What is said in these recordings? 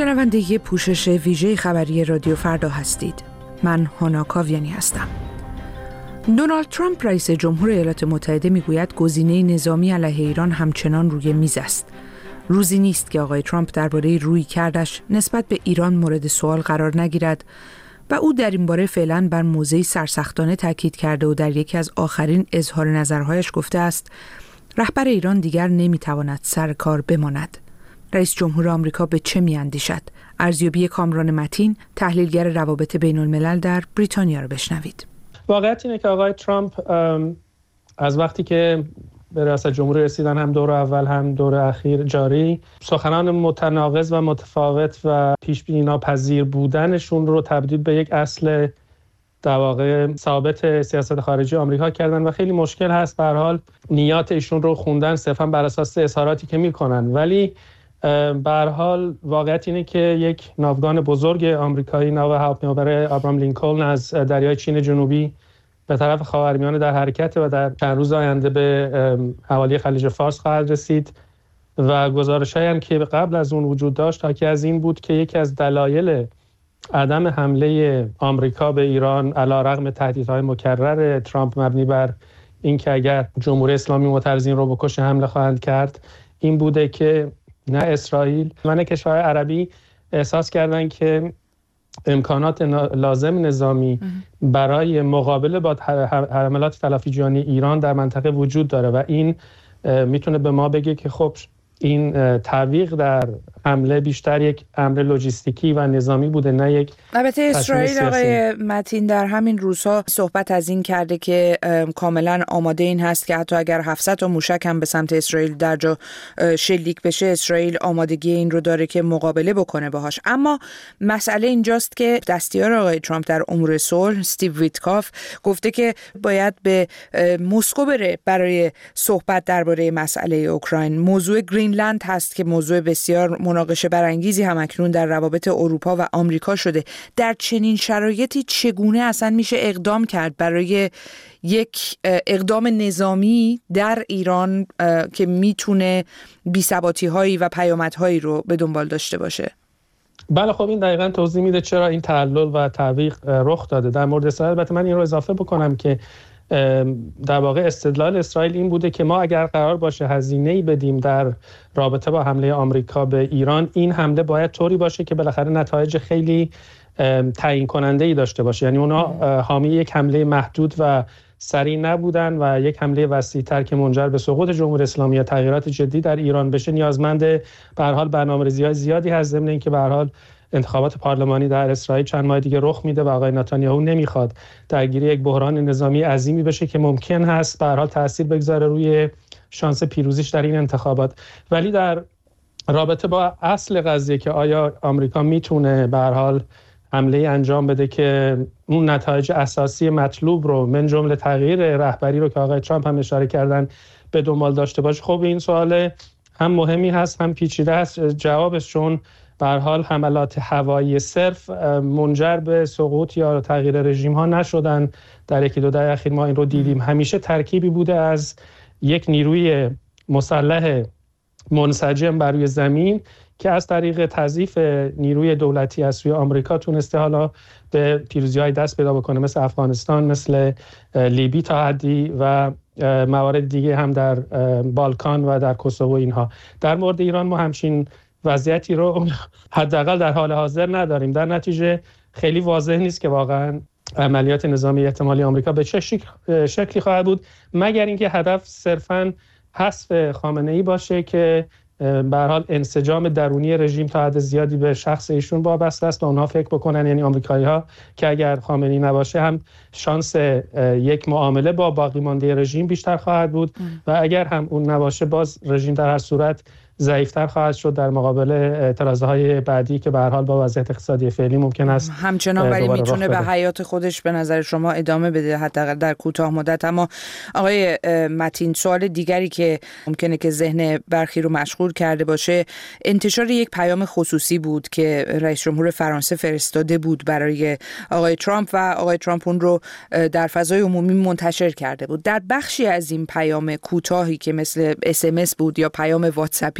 شنونده پوشش ویژه خبری رادیو فردا هستید. من هانا کاویانی هستم. دونالد ترامپ رئیس جمهور ایالات متحده میگوید گزینه نظامی علیه ایران همچنان روی میز است. روزی نیست که آقای ترامپ درباره رویکردش نسبت به ایران مورد سوال قرار نگیرد و او در این باره فعلا بر موضعی سرسختانه تاکید کرده و در یکی از آخرین اظهار نظرهایش گفته است رهبر ایران دیگر نمیتواند سر کار بماند. رئیس جمهور آمریکا به چه میاندیشد؟ ارزیابی کامران متین، تحلیلگر روابط بین الملل در بریتانیا رو بشنوید. واقعیت اینه که آقای ترامپ از وقتی که به ریاست جمهوری رسیدن، هم دور اول هم دور اخیر جاری، سخنان متناقض و متفاوت و پیش بینی ناپذیر بودنشون رو تبدیل به یک اصل در واقع ثابت سیاست خارجی آمریکا کردن و خیلی مشکل هست به هر حال نیات ایشون رو خوندن صرفا بر اساس اظهاراتی که میکنن. ولی به هر حال واقعیت اینه که یک ناوگان بزرگ آمریکایی، ناو هواپیمابر آبرام لینکلن، از دریای چین جنوبی به طرف خاورمیانه در حرکت و در چند روز آینده به حوالی خلیج فارس خواهد رسید و گزارش‌هایی هم که قبل از اون وجود داشت حاکی از این بود که یکی از دلایل عدم حمله آمریکا به ایران علیرغم تهدیدهای مکرر ترامپ مبنی بر اینکه اگر جمهوری اسلامی معترضین رو بکشه حمله خواهند کرد این بوده که نه اسرائیل و نه کشورهای عربی احساس کردن که امکانات لازم نظامی برای مقابله با حملات تلافی جانی ایران در منطقه وجود داره و این میتونه به ما بگه که خب این تعویق در حمله بیشتر یک امر لوجستیکی و نظامی بوده نه یک. البته اسرائیل آقای متین در همین روزها صحبت از این کرده که کاملا آماده این هست که حتی اگر 700 تا موشک هم به سمت اسرائیل در جا شلیک بشه اسرائیل آمادگی این رو داره که مقابله بکنه باهاش. اما مسئله اینجاست که دستیار آقای ترامپ در امور صلح استیو ویتکاف گفته که باید به مسکو بره برای صحبت درباره مسئله اوکراین. موضوع گرینلند هست که موضوع بسیار مناقشه برانگیزی هم اکنون در روابط اروپا و آمریکا شده. در چنین شرایطی چگونه اصلا میشه اقدام کرد برای یک اقدام نظامی در ایران که میتونه بی‌ثباتی‌هایی و پیامدهایی رو به دنبال داشته باشه؟ بله خب این دقیقاً توضیح میده چرا این تعلل و تعویق رخ داده. در مورد اسرائیل البته من این رو اضافه بکنم که در واقع استدلال اسرائیل این بوده که ما اگر قرار باشه هزینه‌ای بدیم در رابطه با حمله آمریکا به ایران، این حمله باید طوری باشه که بالاخره نتایج خیلی تعیین کننده‌ای داشته باشه. یعنی اونا حامی یک حمله محدود و سریع نبودن و یک حمله وسیع‌تر که منجر به سقوط جمهوری اسلامی یا تغییرات جدی در ایران بشه نیازمند به هر حال برنامه‌ریزی‌های زیادی هست، ضمن اینکه به هر حال انتخابات پارلمانی در اسرائیل چند ماه دیگه رخ میده و آقای نتانیاهو نمیخواد درگیر یک بحران نظامی عظیمی بشه که ممکن هست به هر حال تاثیر بگذاره روی شانس پیروزیش در این انتخابات. ولی در رابطه با اصل قضیه که آیا آمریکا میتونه به هر حال حمله انجام بده که اون نتایج اساسی مطلوب رو من جمله تغییر رهبری رو که آقای ترامپ هم اشاره کردن به دنبال داشته باشه، خب این سوال هم مهمی هست هم پیچیده است جوابش، چون به هر حال حملات هوایی صرف منجر به سقوط یا تغییر رژیم ها نشدن. در یکی دو دهه اخیر ما این رو دیدیم. همیشه ترکیبی بوده از یک نیروی مسلح منسجم بر روی زمین که از طریق تضعیف نیروی دولتی از سوی آمریکا تونسته حالا به پیروزی‌های دست پیدا بکنه، مثل افغانستان، مثل لیبی تا حدی و موارد دیگه هم در بالکان و در کوسوو. اینها در مورد ایران ما همچین وضعیتی رو حداقل در حال حاضر نداریم. در نتیجه خیلی واضح نیست که واقعا عملیات نظامی احتمالی آمریکا به چه شکلی خواهد بود، مگر اینکه هدف صرفاً حذف خامنه‌ای باشه که به هر حال انسجام درونی رژیم تا حد زیادی به شخص ایشون وابسته است و اونها فکر بکنن، یعنی آمریکایی‌ها، که اگر خامنه‌ای نباشه هم شانس یک معامله با باقی مانده رژیم بیشتر خواهد بود و اگر هم اون نباشه باز رژیم در هر صورت ضعیف‌تر خواهد شد در مقابل اعتراضهای بعدی که به هر حال با وضعیت اقتصادی فعلی ممکن است همچنان ولی میتونه به حیات خودش به نظر شما ادامه بده حداقل در کوتاه مدت. اما آقای متین، سوال دیگری که ممکنه که ذهن برخی رو مشغول کرده باشه انتشار یک پیام خصوصی بود که رئیس جمهور فرانسه فرستاده بود برای آقای ترامپ و آقای ترامپ اون رو در فضای عمومی منتشر کرده بود. در بخشی از این پیام کوتاهی که مثل SMS بود یا پیام واتساپی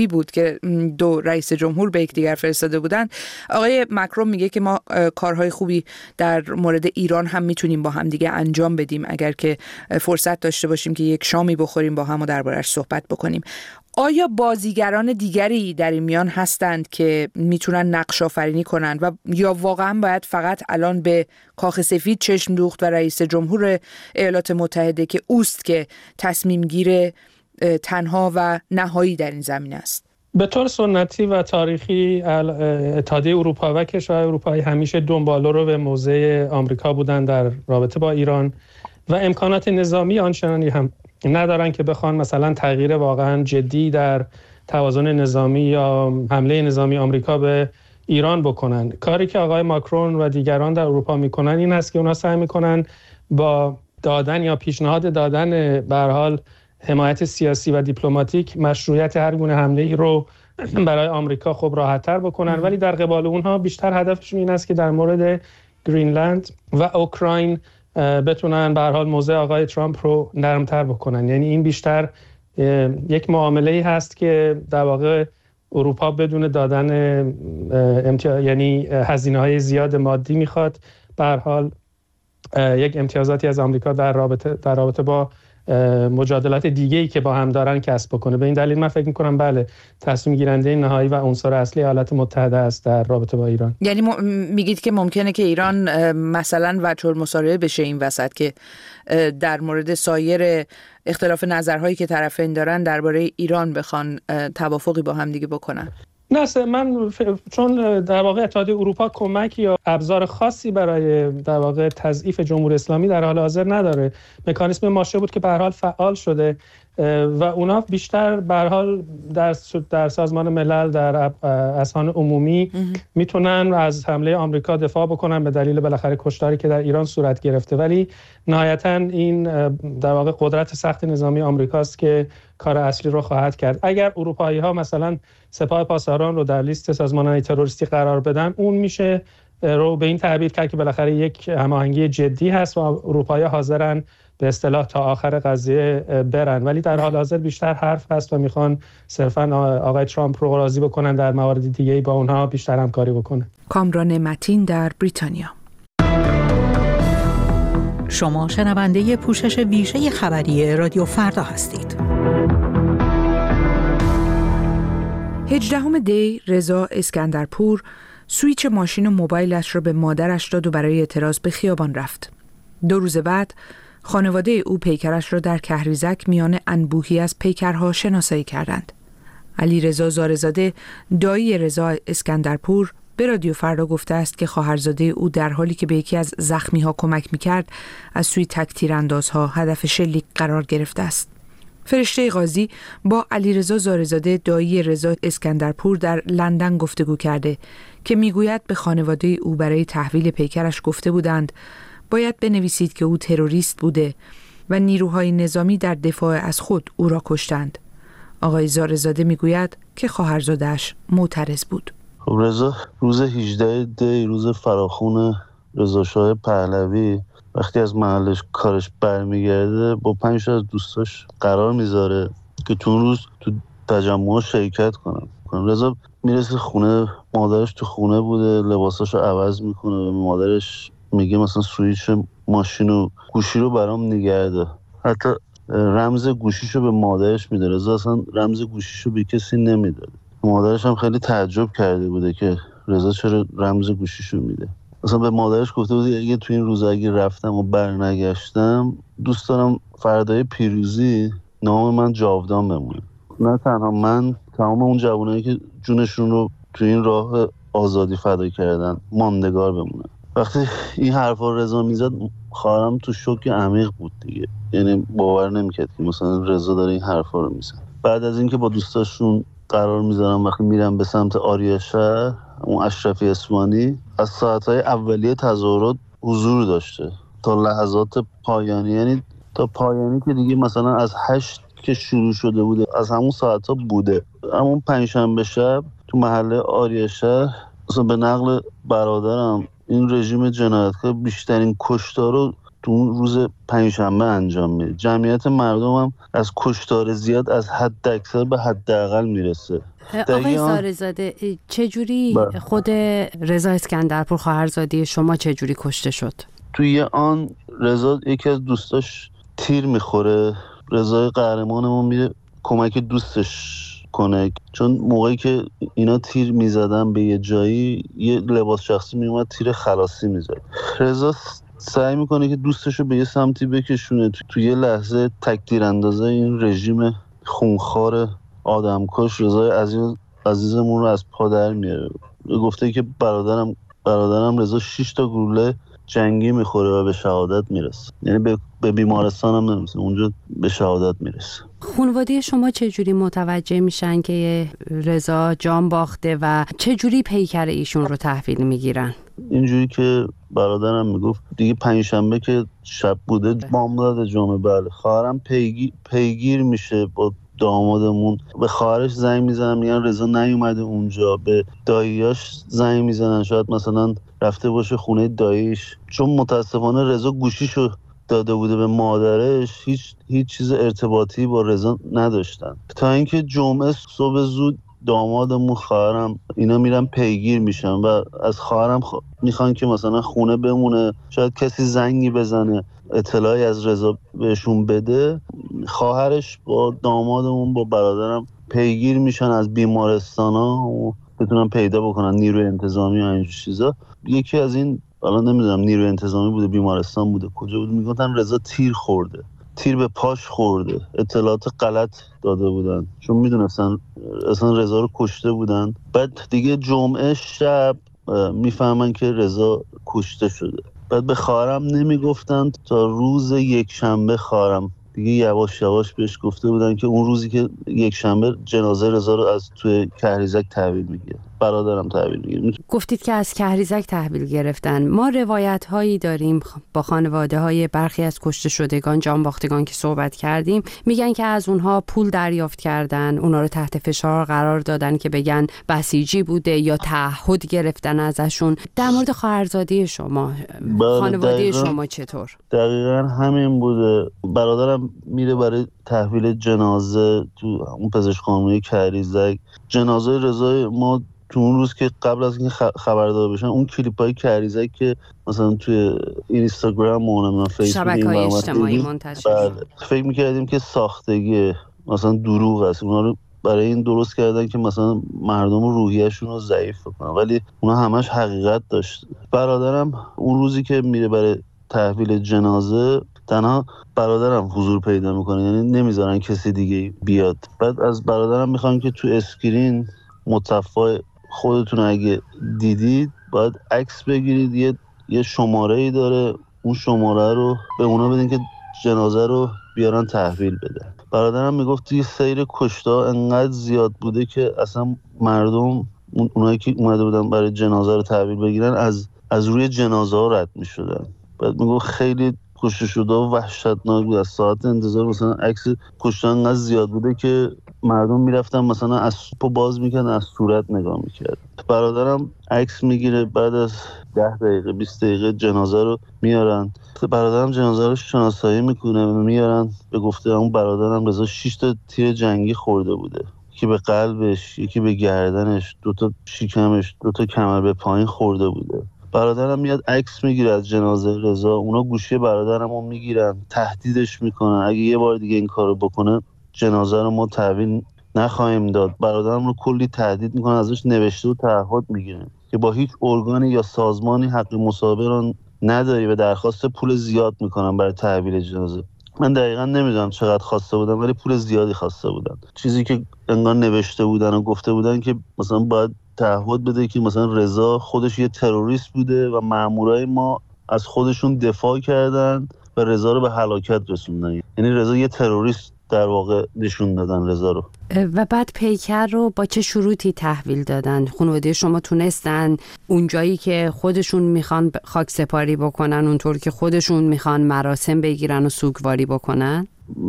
تلگرافی بود که دو رئیس جمهور به یکدیگر فرستاده بودند. آقای مکرون میگه که ما کارهای خوبی در مورد ایران هم میتونیم با هم دیگه انجام بدیم اگر که فرصت داشته باشیم که یک شامی بخوریم با هم و درباره‌اش صحبت بکنیم. آیا بازیگران دیگری در این میان هستند که میتونن نقش آفرینی کنند و یا واقعا باید فقط الان به کاخ سفید چشم دوخت و رئیس جمهور ایالات متحده که اوست که تصمیم گیر تنها و نهایی در این زمینه است؟ به طور سنتی و تاریخی اتحادیه اروپا و کشورهای اروپایی همیشه دنبالو رو به موضع آمریکا بودن در رابطه با ایران و امکانات نظامی آنچنانی هم ندارن که بخوان مثلا تغییر واقعا جدی در توازن نظامی یا حمله نظامی آمریکا به ایران بکنن. کاری که آقای ماکرون و دیگران در اروپا میکنن این است که اونا سعی میکنن با دادن یا پیشنهاد دادن به هر حال حمایت سیاسی و دیپلماتیک مشروعیت هر گونه حمله‌ای رو برای آمریکا خب راحت‌تر بکنن، ولی در قبال اونها بیشتر هدفشون این است که در مورد گرینلند و اوکراین بتونن به هر حال موضع آقای ترامپ رو نرمتر بکنن. یعنی این بیشتر یک معامله‌ای هست که در واقع اروپا بدون دادن یعنی هزینه‌های زیاد مادی میخواد به هر حال یک امتیازاتی از آمریکا در رابطه با مجادلات دیگه‌ای که با هم دارن کسب بکنه. به این دلیل من فکر می‌کنم بله تصمیم گیرنده نهایی و عنصر اصلی ایالات متحده است در رابطه با ایران. یعنی میگید که ممکنه که ایران مثلا وجه المصارعه بشه این وسط که در مورد سایر اختلاف نظرهایی که طرفین دارن درباره ایران بخوان توافقی با هم دیگه بکنن؟ نه، من چون در واقع اتحادیه اروپا کمک یا ابزار خاصی برای در واقع تضعیف جمهوری اسلامی در حال حاضر نداره. مکانیزم ماشه بود که به هر حال فعال شده و اونا بیشتر به هر حال در سازمان ملل در اذهان عمومی میتونن از حمله آمریکا دفاع بکنن به دلیل بالاخره کشتاری که در ایران صورت گرفته، ولی نهایتاً این در واقع قدرت سخت نظامی آمریکاست که کار اصلی رو خواهد کرد. اگر اروپایی‌ها مثلا سپاه پاسداران رو در لیست سازمان‌های تروریستی قرار بدن، اون میشه رو به این تعبیر کرد که بالاخره یک هماهنگی جدی هست و اروپایی‌ها حاضرن به اصطلاح تا آخر قضیه برن، ولی در حال حاضر بیشتر حرف هست و میخوان صرفا آقای ترامپ رو راضی بکنن در موارد دیگه‌ای با اونها بیشتر همکاری بکنن. کامران متین در بریتانیا. شما شنونده پوشش ویژه خبری رادیو فردا هستید. 18 دی رضا اسکندرپور سویچ ماشین و موبایلش را به مادرش داد و برای اعتراض به خیابان رفت. 2 روز بعد خانواده او پیکرش را در کهریزک میان انبوهی از پیکرها شناسایی کردند. علیرضا زارزاده دایی رضا اسکندرپور به رادیو فردا گفته است که خواهرزاده او در حالی که به یکی از زخمی‌ها کمک می‌کرد از سوی تک تیراندازها هدف شلیک قرار گرفته است. فرشته قاضی با علیرضا زارزاده دایی رضا اسکندرپور در لندن گفتگو کرده که میگوید به خانواده او برای تحویل پیکرش گفته بودند باید بنویسید که او تروریست بوده و نیروهای نظامی در دفاع از خود او را کشتند. آقای زارزاده میگوید که خواهرزاده‌اش معترض بود. رضا روز 18 دی روز فراخون رضا شاه پهلوی وقتی از محلش کارش برمیگرده با 5 از دوستاش قرار میذاره که تو اون روز تو تجمع شرکت کنن. رضا میرسه خونه، مادرش تو خونه بوده، لباساشو عوض میکنه، به مادرش میگه مثلا سویچ ماشین و گوشی رو برام نگرده. حتی رمز گوشیشو به مادرش میده. رضا اصلا رمز گوشیشو به کسی نمیداد. مادرش هم خیلی تعجب کرده بوده که رضا چرا رمز گوشیشو میده. اصلا به مادرش گفته بود اگه تو این روزا اگه رفتم و برنگشتم دوست دارم فردای پیروزی نام من جاودان بمونه. نه تنها من، تمام اون جوانایی که جونشون رو تو این راه آزادی فدا کردن ماندگار بمونه. وقتی این حرفا رضا میزد خواهرم تو شوک عمیق بود دیگه. یعنی باور نمیکرد که مثلا رضا داره این حرفا رو میزنه. بعد از اینکه با دوستاشون قرار میذارم وقتی میرم به سمت آریاشهر، اون اشرفی اصفهانی از ساعتهای اولیه تظاهرات حضور داشته تا لحظات پایانی. یعنی تا پایانی که دیگه مثلا از 8 که شروع شده بوده از همون ساعتها بوده. همون پنجشنبه شب تو محله آریاشهر مثلا به نقل برادرم این رژیم جنایتکار بیشترین کشتار رو تو اون روز پنجشنبه انجام میده. جمعیت مردم هم از کشتار زیاد از حد اکثر به حد اقل میرسه. آقای زارع‌زاده چجوری خود رضا اسکندرپور خواهرزاده شما چجوری کشته شد؟ توی آن رضا یکی از دوستاش تیر میخوره، رضا قهرمانمون میره کمک دوستش کنه، چون موقعی که اینا تیر میزدن به یه جایی یه لباس شخصی میومد تیر خلاصی میزد. رضا سعی میکنه که دوستشو به یه سمتی بکشونه، توی یه لحظه تک‌تیر اندازه این رژیم خونخوار آدمکش رضا عزیزمون رو از پا در میاره. گفته که برادرم رضا 6 تا گلوله جنگی میخوره و به شهادت میرسه، یعنی به بیمارستان هم نمیرسه، اونجا به شهادت میرسه. خانواده شما چجوری متوجه میشن که رضا جان باخته و چجوری پیکر ایشون رو تحویل میگیرن؟ اینجوری که برادرم میگفت دیگه پنجشنبه که شب بوده بامداد جمعه، بله خواهرم پیگیر میشه با دامادمون، به خواهرش زنگ میزنن میگن رضا نیومده اونجا، به داییاش زنگ میزنن شاید مثلا رفته باشه خونه داییش، چون متاسفانه رضا گوشیشو داده بوده به مادرش، هیچ چیز ارتباطی با رضا نداشتن، تا اینکه جمعه صبح زود دامادمون خواهرم اینا میرن پیگیر میشن و از خواهرم میخوان که مثلا خونه بمونه، شاید کسی زنگی بزنه اطلاعی از رضا بهشون بده. خواهرش با دامادمون با برادرم پیگیر میشن از بیمارستانا و بتونن پیدا بکنن نیروی انتظامی و این چیزا. یکی از این الان نمیدونم نیروی انتظامی بوده بیمارستان بوده کجا بوده، میگفتن رضا تیر خورده، تیر به پاش خورده، اطلاعات غلط داده بودن چون میدونستن اصلا رضا رو کشته بودن. بعد دیگه جمعه شب میفهمن که رضا کشته شده، بعد به خواهرم نمیگفتن تا روز یکشنبه خواهرم دیگه یواش یواش بهش گفته بودن که اون روزی که یکشنبه جنازه رضا رو از توی کهریزک تحویل میگیره، برادرم تحویل میگیره. گفتید که از کهریزک تحویل گرفتن. ما روایت هایی داریم با خانواده های برخی از کشته شدگان جان باختگان که صحبت کردیم، میگن که از اونها پول دریافت کردن، اونها رو تحت فشار قرار دادن که بگن بسیجی بوده یا تعهد گرفتن ازشون. در مورد خواهرزاده شما خانواده شما چطور؟ دقیقاً همین بوده. برادرم میره برای تحویل جنازه تو اون پزشکخانه کهریزک. جنازه رضا ما تو اون روز که قبل از اینکه خبردار بشن اون کلیپای کهریزک که مثلا توی اینستاگرام و فیسبوک شبکه‌های اجتماعی منتشر شد، فکر می‌کردیم که ساختگی مثلا دروغ است، اونا رو برای این درست کردن که مثلا مردم روحیه‌شون رو ضعیف کنن، ولی اونا همش حقیقت داشت. برادرم اون روزی که میره برای تحویل جنازه تنها برادرم حضور پیدا میکنه، یعنی نمیذارن کسی دیگه بیاد. بعد از برادرم میخوان که تو اسکرین متفای خودتون اگه دیدید باید عکس بگیرید، یه شماره‌ای داره، اون شماره رو به اونا بدین که جنازه رو بیارن تحویل بده. برادرم میگفت یه سیر کشتا انقدر زیاد بوده که اصلا مردم اونایی که اومده بودن برای جنازه رو تحویل بگیرن از روی جنازه ها رد میشدن. بعد میگفت خیلی کشته شده و وحشتناک بود، از ساعت انتظار مثلا عکس کشته انقدر زیاد بوده که مردم میرفتن مثلا از سوپو باز میکردن از صورت نگاه میکرد. برادرم عکس میگیره، بعد از 10 دقیقه 20 دقیقه جنازه رو میارن. برادرم جنازه رو شناسایی میکنه میارن. به گفته اون برادرم رضا 6 تا تیر جنگی خورده بوده، یکی به قلبش، یکی به گردنش، 2 تا شکمش، 2 تا کمر به پایین خورده بوده. برادرم میاد عکس میگیره از جنازه رضا، اونا گوشی برادرمو میگیرن، تهدیدش میکنن اگه یه بار دیگه این کارو بکنه جنازه رو ما تحویل نخواهیم داد. برادرم رو کلی تهدید میکنن، ازش نوشته و تعهد میگیرن که با هیچ ارگانی یا سازمانی حق مصاحبه رو نداری و درخواست پول زیاد میکنن برای تحویل جنازه. من دقیقاً نمیدونم چقدر خواسته بودن ولی پول زیادی خواسته بودن، چیزی که انگار نوشته بودن و گفته بودن که مثلا باید تعهد بده که مثلا رضا خودش یه تروریست بوده و مامورای ما از خودشون دفاع کردن و رضا رو به هلاکت رسوندن، یعنی رضا یه تروریست در واقع نشون دادن رضا رو. و بعد پیکر رو با چه شروطی تحویل دادن؟ خانواده شما تونستن اون جایی که خودشون میخوان خاک سپاری بکنن اونطور که خودشون میخوان مراسم بگیرن و سوگواری بکنن؟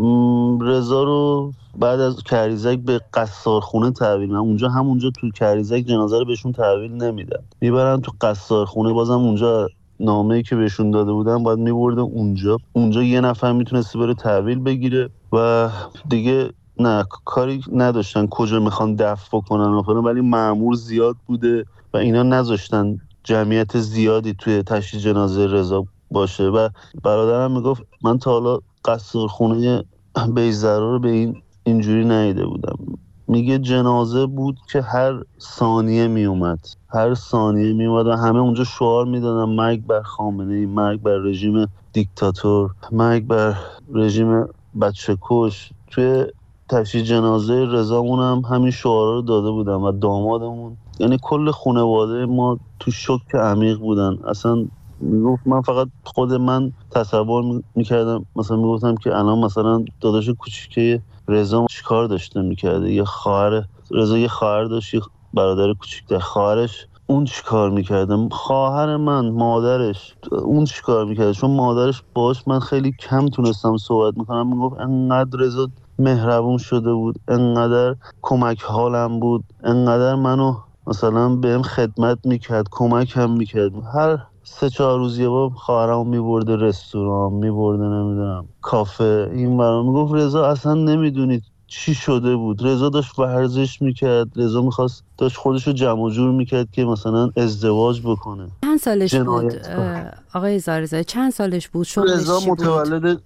رضا رو بعد از کهریزک به قصارخونه تحویل میدن. اونجا همونجا تو کهریزک جنازه رو بهشون تحویل نمیدن، میبرن تو قصارخونه. بازم اونجا نامه‌ای که بهشون داده بودن باید میبرده اونجا یه نفر میتونسته بره تحویل بگیره و دیگه نه کاری نداشتن کجا میخوان دفن کنن ولی مأمور زیاد بوده و اینا نذاشتن جمعیت زیادی توی تشییع جنازه رضا باشه و برادرم میگفت من تا حالا قصر خونه بیزرا رو به اینجوری ندیده بودم. میگه جنازه بود که هر ثانیه میومد و همه اونجا شعار میدادن مرگ بر خامنه‌ای، مرگ بر رژیم دیکتاتور، مرگ بر رژیم بچه کش. توی تشییع جنازه رضامون هم همین شعارا رو داده بودن و دامادمون، یعنی کل خانواده ما تو شوک عمیق بودن. اصلا میگفت من فقط خود من تصور میکردم، مثلا میگفتم که الان مثلا داداش کوچیکه رضا چیکار داشته میکرده، یه خواهر رضا یه خواهر داشت، یه برادر کوچیک‌تر، خواهرش اون چیکار میکرده، خواهر من مادرش اون چیکار میکرده، چون مادرش باش من خیلی کم تونستم صحبت میکنم. میگفت انقدر رضا مهربون شده بود، انقدر کمک حالم بود، انقدر منو مثلا بهم خدمت میکرد، کمک هم میکرد. هر 3-4 روز یه بار خواهرمو میبرده رستوران، میبرده نمیدونم کافه این برام. میگفت رضا اصلا نمیدونید چی شده بود. رضا داشت ورزش میکرد، رضا داشت خودشو جمع و جور میکرد که مثلا ازدواج بکنه. چند سالش بود آقای زارزاده؟ چند سالش بود؟ رضا متولد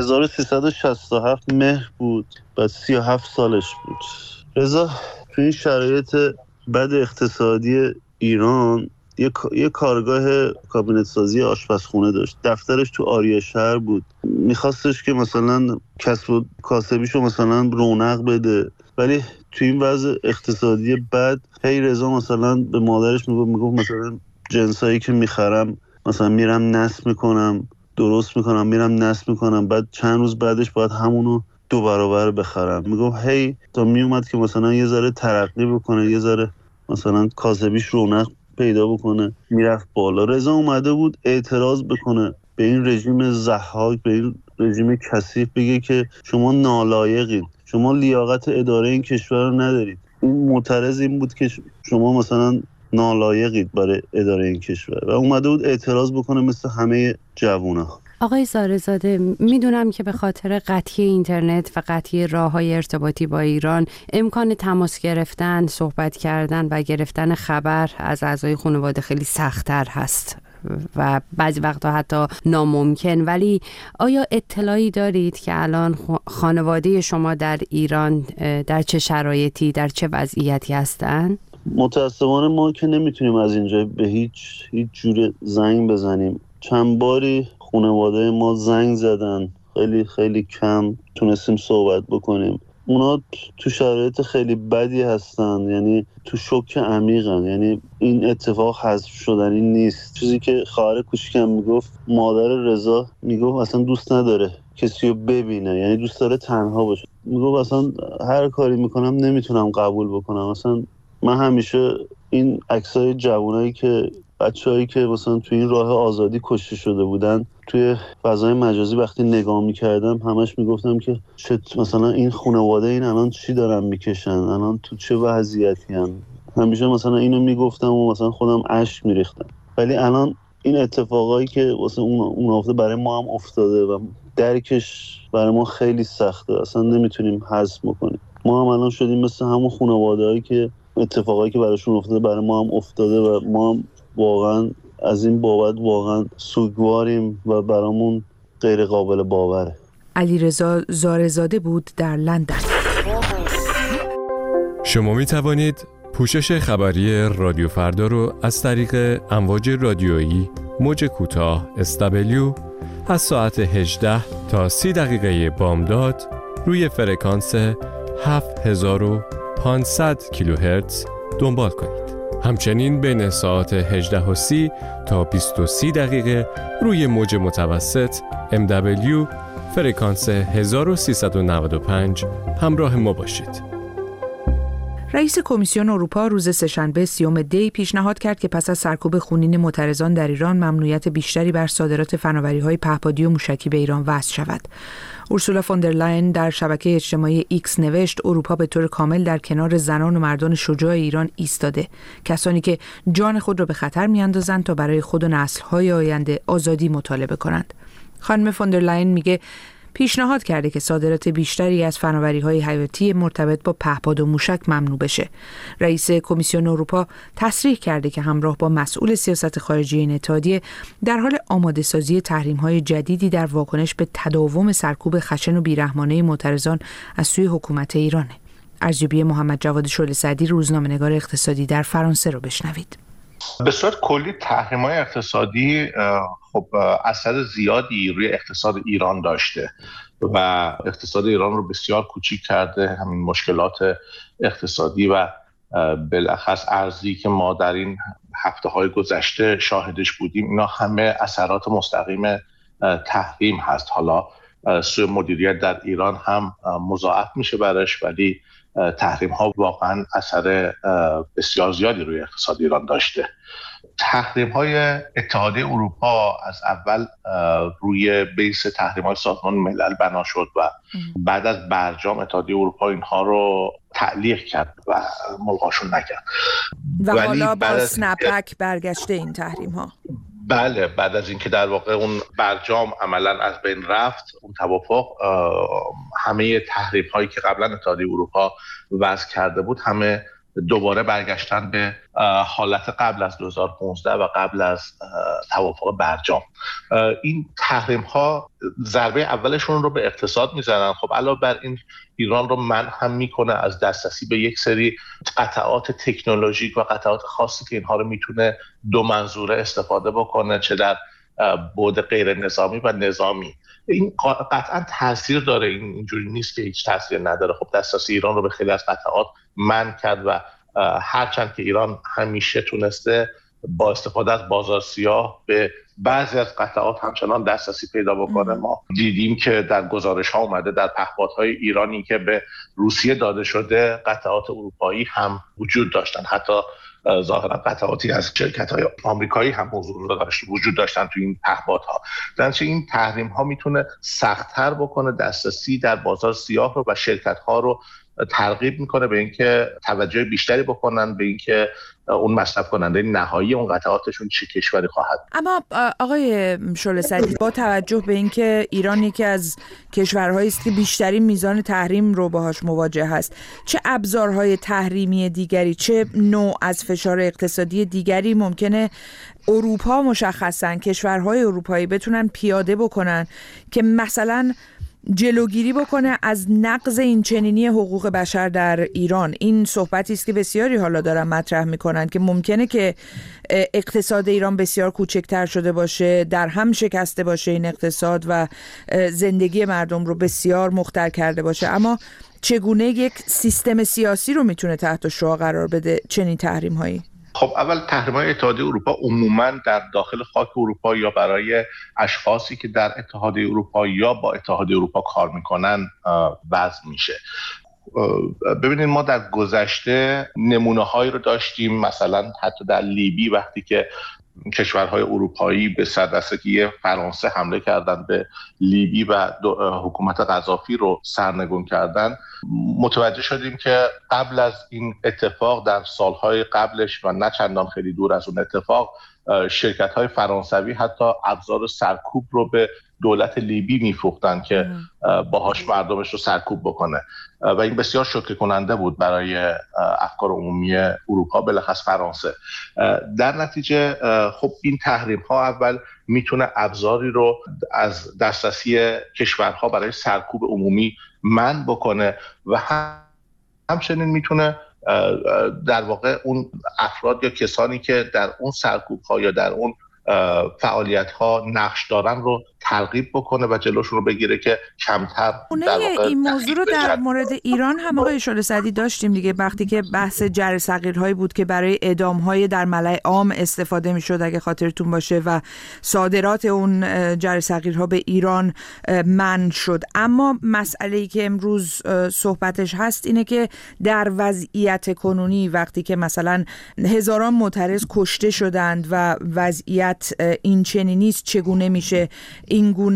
1367 مهر بود، بعد 37 سالش بود. رضا تو این شرایط بد اقتصادی ایران یه کارگاه کابینت سازی آشپزخونه داشت. دفترش تو آریا شهر بود. میخواستش که مثلا کسب و کاسبیشو مثلا رونق بده، ولی تو این وضع اقتصادی بد هی رضا مثلا به مادرش میگفت مثلا جنسایی که میخرم مثلا میرم نصب میکنم، درست میکنم، میرم نصب میکنم، بعد چند روز بعدش باید همونو 2 برابر بخرم. میگفت هی تا میومد که مثلا یه ذره ترقی بکنه، یه ذره مثلا کاسبیش رونق پیدا بکنه، میرفت بالا. رضا اومده بود اعتراض بکنه به این رژیم ضحاک، به این رژیم کثیف، بگه که شما نالایقید، شما لیاقت اداره این کشور رو ندارید. این معترض این بود که شما مثلا نالایقید برای اداره این کشور و اومده بود اعتراض بکنه مثل همه جوونا. آقای زارزاده، میدونم که به خاطر قطعی اینترنت و قطعی راه‌های ارتباطی با ایران امکان تماس گرفتن، صحبت کردن و گرفتن خبر از اعضای خانواده خیلی سخت‌تر هست و بعضی وقتا حتی ناممکن. ولی آیا اطلاعی دارید که الان خانواده شما در ایران در چه شرایطی، در چه وضعیتی هستن؟ متاسفانه ما که نمیتونیم از اینجا به هیچ جور زنگ بزنیم. چند باری خانواده ما زنگ زدن، خیلی خیلی کم تونستیم صحبت بکنیم. اونا تو شرایط خیلی بدی هستن، یعنی تو شوک عمیقن، یعنی این اتفاق حذف شدنی نیست. چیزی که خواهر کوچیکم میگفت، مادر رضا میگفت اصلا دوست نداره کسی رو ببینه، یعنی دوست داره تنها باشه. میگفت اصلا هر کاری میکنم نمیتونم قبول بکنم. اصلا من همیشه این عکسای جوانایی که بچه‌هایی که مثلا توی این راه آزادی کشته شده بودن توی فضای مجازی وقتی نگاه می‌کردم همش میگفتم که مثلا این خانواده این الان چی دارن میکشن، الان تو چه وضعیتی ان. همیشه مثلا اینو میگفتم و مثلا خودم اشک میریختم. ولی الان این اتفاقایی که واسه اون افتاده برای ما هم افتاده و درکش برای ما خیلی سخته، اصلا نمیتونیم هضم بکنیم. ما هم الان شدیم مثل همون خانواده‌هایی که اتفاقایی که براشون افتاده برای ما هم افتاده و ما هم واقعا از این بابت واقعا سوگواریم و برامون غیر قابل باوره. علیرضا زارزاده بود در لندن. شما می توانید پوشش خبری رادیو فردا رو از طریق امواج رادیویی موج کوتاه SW از ساعت 18 تا 30 دقیقه بامداد روی فرکانس 7500 کیلوهرتز دنبال کنید. همچنین بین ساعت 18:30 تا 20:30 دقیقه روی موج متوسط MW فرکانس 1395 همراه ما باشید. رئیس کمیسیون اروپا روز سه‌شنبه 30 دی پیشنهاد کرد که پس از سرکوب خونین معترضان در ایران ممنوعیت بیشتری بر صادرات فناوری‌های پهپادی و موشکی به ایران وضع شود. اورسولا فوندرلاین در شبکه اجتماعی ایکس نوشت اروپا به طور کامل در کنار زنان و مردان شجاع ایران ایستاده، کسانی که جان خود را به خطر می‌اندازند تا برای خود و نسل‌های آینده آزادی مطالبه کنند. خانم فوندرلاین میگه پیشنهاد کرده که صادرات بیشتری از فناوری‌های حیاتی مرتبط با پهپاد و موشک ممنوع بشه. رئیس کمیسیون اروپا تصریح کرده که همراه با مسئول سیاست خارجی این اتحادیه در حال آماده‌سازی تحریم‌های جدیدی در واکنش به تداوم سرکوب خشن و بیرحمانه معترضان از سوی حکومت ایرانه. ارزیابی محمد جواد شعله سعدی، روزنامه‌نگار اقتصادی در فرانسه رو بشنوید. به صورت کلی تحریم‌های اقتصادی خب اثر زیادی روی اقتصاد ایران داشته و اقتصاد ایران رو بسیار کوچیک کرده. همین مشکلات اقتصادی و بالاخص ارزی که ما در این هفته‌های گذشته شاهدش بودیم، اینا همه اثرات مستقیم تحریم هست. حالا سوء مدیریت در ایران هم مضاعف میشه برش، ولی تحریم ها واقعا اثر بسیار زیادی روی اقتصاد ایران داشته. تحریم های اتحادیه اروپا از اول روی بیس تحریم های سازمان ملل بنا شد و بعد از برجام اتحادیه اروپا اینها رو تعلیق کرد و ملغاشون نکرد و حالا با اسنپک برگشته این تحریم ها. بله، بعد از اینکه در واقع اون برجام عملاً از بین رفت، اون توافق، همه تحریم هایی که قبلا اتحادیه اروپا وضع کرده بود همه دوباره برگشتن به حالت قبل از 2015 و قبل از توافق برجام. این تحریم ها ضربه اولشون رو به اقتصاد میزنن. خب علاوه بر این ایران رو منع هم میکنه از دسترسی به یک سری قطعات تکنولوژیک و قطعات خاصی که اینها رو میتونه دو منظوره استفاده بکنه، چه در بعد غیر نظامی و نظامی. این قطعا تاثیر داره، اینجوری نیست که هیچ تاثیر نداره. خب دسترسی ایران رو به خیلی از قطعات منع کرد و هرچند که ایران همیشه تونسته با استفاده از بازار سیاه به بعضی از قطعات همچنان دسترسی پیدا بکنه. ما دیدیم که در گزارش ها اومده در پهپادهای ایرانی که به روسیه داده شده قطعات اروپایی هم وجود داشتن، حتی ظاهرا قطعاتی از شرکت‌های آمریکایی هم وجود داشتن تو این پهپادها. در نتیجه این تحریم ها میتونه سخت‌تر بکنه دسترسی در بازار سیاه رو و شرکت‌ها رو ترغیب میکنه به اینکه توجه بیشتری بکنن به اینکه اون مصرف کننده نهایی اون قطعاتشون چه کشوری خواهد. اما آقای شعله سعدی، با توجه به اینکه ایران یکی از کشورهایی است که بیشترین میزان تحریم رو باهاش مواجه هست، چه ابزارهای تحریمی دیگری، چه نوع از فشار اقتصادی دیگری ممکنه اروپا مشخصاً کشورهای اروپایی بتونن پیاده بکنن که مثلا جلوگیری بکنه از نقض این چنینی حقوق بشر در ایران؟ این صحبتی است که بسیاری حالا دارن مطرح میکنن که ممکنه که اقتصاد ایران بسیار کوچکتر شده باشه، در هم شکسته باشه این اقتصاد و زندگی مردم رو بسیار مختل کرده باشه، اما چگونه یک سیستم سیاسی رو میتونه تحت شعاع قرار بده چنین تحریم هایی؟ خب اول تحریم‌های اتحادیه اروپا عموماً در داخل خاک اروپا یا برای اشخاصی که در اتحادیه اروپا یا با اتحادیه اروپا کار میکنن وضع میشه. ببینید ما در گذشته نمونه‌هایی رو داشتیم، مثلا حتی در لیبی وقتی که کشورهای اروپایی به سردستگی فرانسه حمله کردن به لیبی و حکومت قذافی رو سرنگون کردن، متوجه شدیم که قبل از این اتفاق در سالهای قبلش و نه چندان خیلی دور از اون اتفاق، شرکت‌های فرانسوی حتی ابزار سرکوب رو به دولت لیبی میفروختن که باهاش مردمش رو سرکوب بکنه و این بسیار شوکه کننده بود برای افکار عمومی اروپا، بالاخص فرانسه. در نتیجه خب این تحریم ها اول میتونه ابزاری رو از دسترسی کشورها برای سرکوب عمومی منع بکنه و همچنین میتونه در واقع اون افراد یا کسانی که در اون سرکوب ها یا در اون فعالیت ها نقش دارن رو ترغیب بکنه و جلوشون رو بگیره که کمتر در واقع این موضوع رو در مورد ایران هم آقای شعله سعدی داشتیم دیگه، وقتی که بحث جر صغیرهایی بود که برای اعدام‌های در ملأ عام استفاده می‌شد اگه خاطرتون باشه و صادرات اون جر صغیرها به ایران منع شد. اما مسئله‌ای که امروز صحبتش هست اینه که در وضعیت کنونی وقتی که مثلا هزاران معترض کشته شدند و وضعیت این چنینی است، چگونه میشه این گونه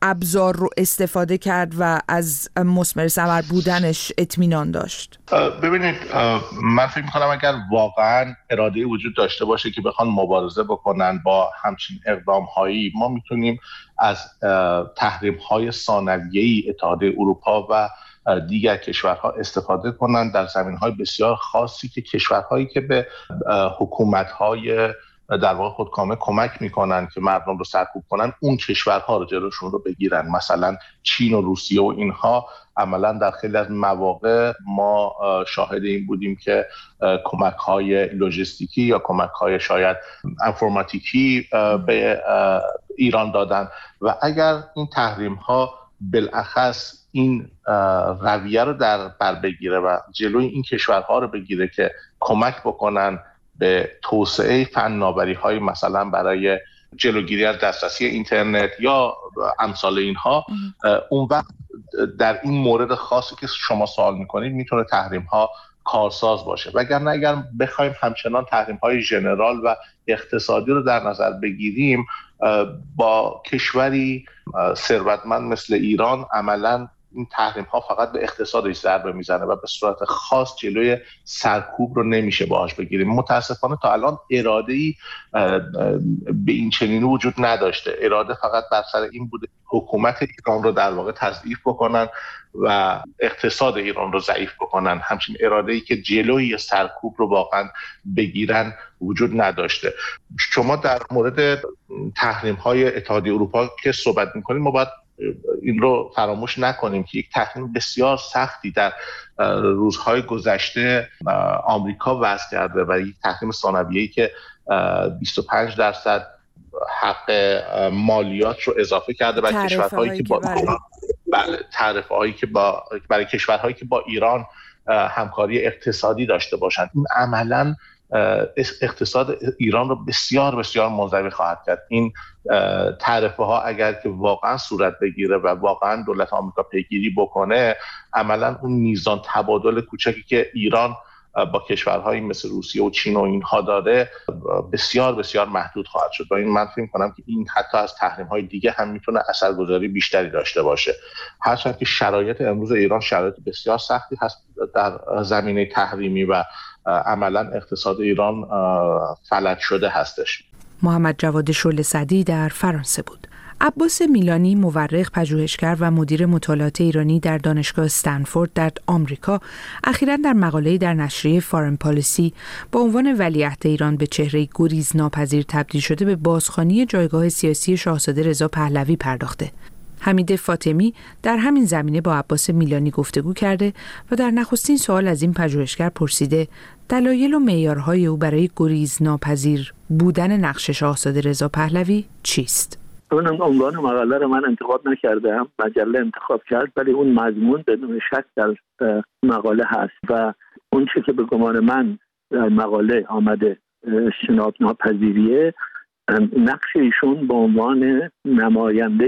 ابزار رو استفاده کرد و از مثمر ثمر بودنش اطمینان داشت؟ ببینید، من فکر می‌کنم اگر واقعا اراده وجود داشته باشه که بخوان مبارزه بکنن با همچین اقدام‌هایی، ما میتونیم از تحریم‌های ثانویه‌ای اتحادیه اروپا و دیگر کشورها استفاده کنند در زمینه‌های بسیار خاصی که کشورهایی که به حکومت‌های در واقع خودکامه کمک میکنن که مردم رو سرکوب کنن، اون کشورها رو جلوشون رو بگیرن. مثلا چین و روسیه و اینها عملا در خیلی از مواقع ما شاهد این بودیم که کمک‌های لوجستیکی یا کمک‌های شاید انفرماتیکی به ایران دادن و اگر این تحریم‌ها بالاخص این رویه رو در بر بگیره و جلوی این کشورها رو بگیره که کمک بکنن به توسعه فناوری‌های مثلا برای جلوگیری از دسترسی اینترنت یا امثال اینها، اون وقت در این مورد خاصی که شما سوال میکنید میتونه تحریم‌ها کارساز باشه. وگرنه اگر بخوایم همچنان تحریم‌های ژنرال و اقتصادی رو در نظر بگیریم، با کشوری ثروتمند مثل ایران عملاً این تحریم‌ها فقط به اقتصادش ضربه میزنه و به صورت خاص جلوی سرکوب رو نمیشه باهاش بگیریم. متاسفانه تا الان اراده‌ای به این چنینی وجود نداشته. اراده فقط بر سر این بوده حکومت ایران رو در واقع تضعیف بکنن و اقتصاد ایران رو ضعیف بکنن. همچین اراده‌ای که جلوی سرکوب رو واقعا بگیرن وجود نداشته. شما در مورد تحریم‌های اتحادیه اروپا که صحبت می‌کنید، ما باید این رو فراموش نکنیم که یک تحریم بسیار سختی در روزهای گذشته آمریکا وضع کرده و یک تحریم ثانویه‌ای که 25% حق مالیات رو اضافه کرده برای کشورهایی که با تعرفه‌هایی که برای کشورهایی که با ایران همکاری اقتصادی داشته باشند. این عملاً اقتصاد ایران رو بسیار بسیار منزوی خواهد کرد. این تعرفه ها اگر که واقعا صورت بگیره و واقعا دولت آمریکا پیگیری بکنه، عملا اون میزان تبادل کوچکی که ایران با کشورهایی مثل روسیه و چین و اینها داره بسیار بسیار محدود خواهد شد. و این من فکر می‌کنم که این حتی از تحریم‌های دیگه هم میتونه اثرگذاری بیشتری داشته باشه. هرچند که شرایط امروز ایران شرایط بسیار سختی هست در زمینه تحریمی و عملا اقتصاد ایران فلج شده هستش. محمد جواد شعله‌سعدی در فرانسه بود. عباس میلانی، مورخ، پژوهشگر و مدیر مطالعات ایرانی در دانشگاه استنفورد در آمریکا، اخیراً در مقاله‌ای در نشریه فارن پالیسی با عنوان ولیعهد ایران به چهره گریزناپذیر تبدیل شده به بازخوانی جایگاه سیاسی شاهزاده رضا پهلوی پرداخته. حمید فاطمی در همین زمینه با عباس میلانی گفتگو کرده و در نخستین سوال از این پژوهشگر پرسیده دلایل و معیارهای او برای گریزناپذیر بودن نقش شاهزاده رضا پهلوی چیست؟ اون عنوان مقاله رو من انتخاب نکردم، مجله انتخاب کرد، ولی اون مضمون بدون شک در مقاله هست و اون چه که به گمان من در مقاله آمده اجتناب ناپذیریه، نقش ایشون به عنوان نماینده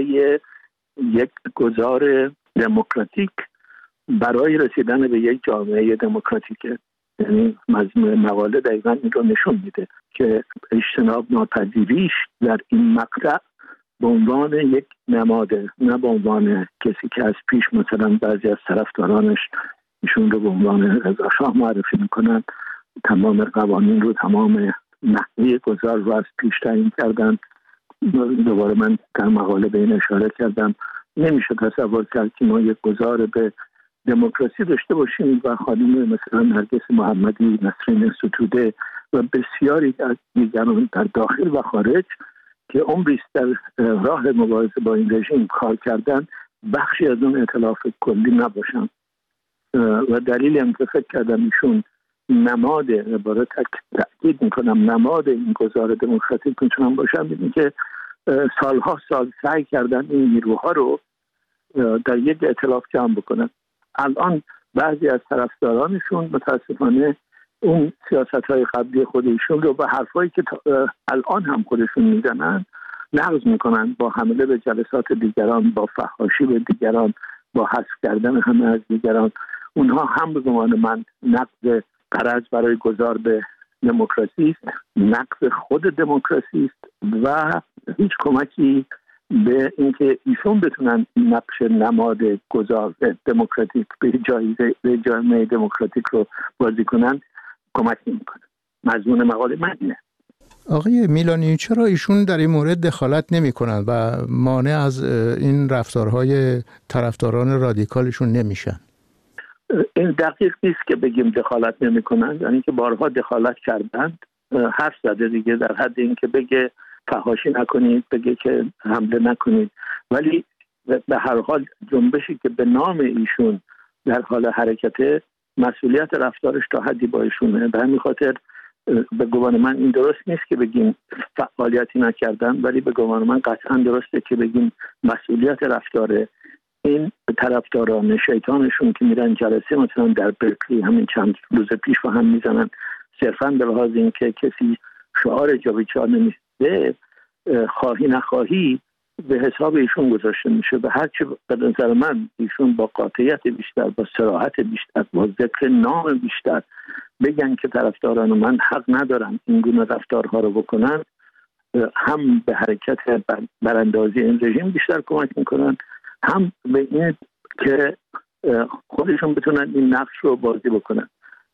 یک گذار دموکراتیک برای رسیدن به یک جامعه دموکراتیکه. یعنی مضمون مقاله دقیقاً این رو نشون میده که اجتناب ناپذیریش در این مقطع به عنوان یک نماده، نه به عنوان کسی که از پیش مثلا بعضی از طرفدارانش ایشون رو به عنوان رضا شاه معرفی میکنن، تمام قوانین رو، تمام نحوه گذار رو از پیش تعیین کردن. دوباره من در مقاله به این اشاره کردم، نمیشه تصور کرد که ما یک گذار به دموکراسی داشته باشیم و خانم مثلا نرگس محمدی، نسرین ستوده و بسیاری از دیگران در داخل و خارج که عمری در راه مبارزه با این رژیم کار کردن بخشی از اون ائتلاف کلی نباشن. و دلیلی هم که فکر کردم ایشون نماد، عبارت تأکید میکنم، نماد این گذار دموکراتیک میتونم باشم، این که سالها سال سعی کردن این نیروها رو در یک ائتلاف جمع بکنن. الان بعضی از طرفدارانشون متاسفانه اون سیاست‌های قبلی خودشون رو با حرفایی که الان هم خودشون میزنن نقض میکنن، با حمله به جلسات دیگران، با فحاشی به دیگران، با حذف کردن همه از دیگران. اونها هم به گمان من نقض غرض برای گذار به دموکراسی است، نقض خود دموکراسی است و هیچ کمکی به اینکه ایشون بتونن نقش نماد گذار دموکراتیک به جامعه دموکراتیک رو بازی کنن کمک نمیکنه. مضمون مقاله من اینه. آقای میلانی، چرا ایشون در این مورد دخالت نمی کنند و مانع از این رفتارهای طرفداران رادیکالشون نمیشن؟ این دقیق نیست که بگیم دخالت نمی کنند، یعنی که بارها دخالت کردند. حرف زده دیگه، در حد این که بگه فحاشی نکنید، بگه که حمله نکنید، ولی به هر حال جنبشی که به نام ایشون در حال حرکته، مسئولیت رفتارش تا حدی با ایشونه. به همین خاطر به گمان من این درست نیست که بگیم فعالیتی نکردن، ولی به گمان من قطعا درسته که بگیم مسئولیت رفتار این طرفداران شیطانشون که میرن جلسه مثلا در برکلی همین چند روز پیش با هم میزنن، صرفا به لحاظ این که کسی شعار جابجا نمیده، خواهی نخواهی به حساب ایشون گذاشته میشه. و هرچه به نظر من ایشون با قاطعیت بیشتر، با صراحت بیشتر، با ذکر نام بیشتر بگن که طرفداران من حق ندارن این گونه رفتارها رو بکنن، هم به حرکت براندازی این رژیم بیشتر کمک میکنن، هم به این که خودشون بتونن این نقش رو بازی بکنن.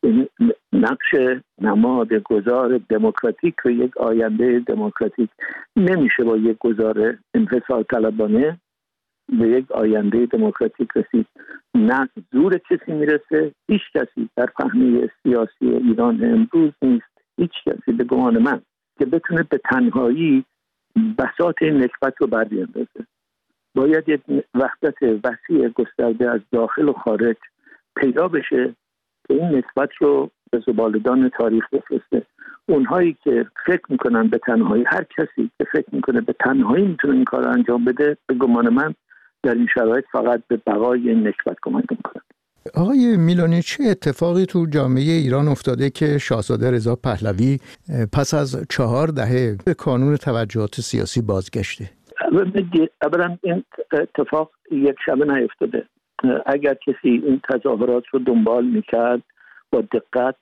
نقش نماد گذار دموکراتیک و یک آینده دموکراتیک نمیشه با یک گذار انحصار طلبانه به یک آینده دموکراتیک رسید. نه زور کسی میرسه، هیچ کسی در فهمه سیاسی ایران امروز نیست، هیچ کسی به گمان من که بتونه به تنهایی بساط این نکبت رو بربیاندازه. باید یک وحدت وسیع گسترده از داخل و خارج پیدا بشه که این نسبت رو به زبالدان تاریخ بفرسته. اونهایی که فکر میکنن به تنهایی، هر کسی که فکر میکنه به تنهایی میتونه این کار رو انجام بده، به گمان من در این شرایط فقط به بقای این نسبت کمک میکنه. آقای میلانی، چه اتفاقی تو جامعه ایران افتاده که شاهزاده رضا پهلوی پس از 4 دهه به کانون توجهات سیاسی بازگشته؟ اولا این اتفاق یک شبه نیفتاده. اگر کسی این تظاهرات رو دنبال میکرد با دقت،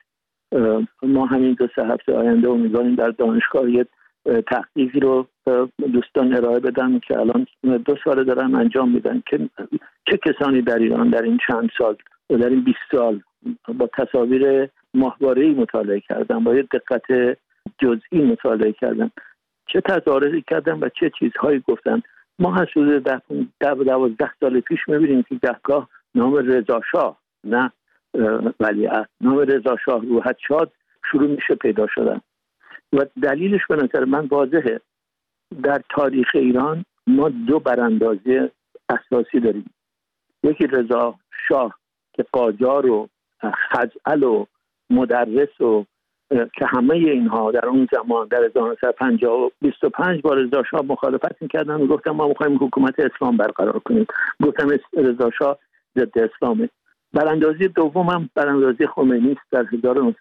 ما همین 2-3 هفته آینده امیدواریم در دانشگاه یک تحقیقی رو دوستان ارائه بدن که الان 2 سال دارن انجام میدن که چه کسانی در ایران در این چند سال و در این 20 سال با تصاویر ماهواره‌ای مطالعه کردن، با یک دقت جزئی مطالعه کردن، چه تظاهراتی کردن و چه چیزهایی گفتن. ما از حدود 10-12 سال پیش می‌بینیم که گهگاه نام رضا شاه، نه ولیعهد، نام رضا شاه روحت شاد شروع میشه پیدا شدن و دلیلش به نظر من واضحه. در تاریخ ایران ما 2 براندازی اساسی داریم. یکی رضا شاه که قاجار و خزعل و مدرس و که همه اینها در اون زمان در 1950 25 بار رضا شاه مخالفت میکردن و گفتن ما میخوایم حکومت اسلام برقرار کنیم. گفتم رضا شاه ضد اسلامه. براندازی دوم هم براندازی خمینی است در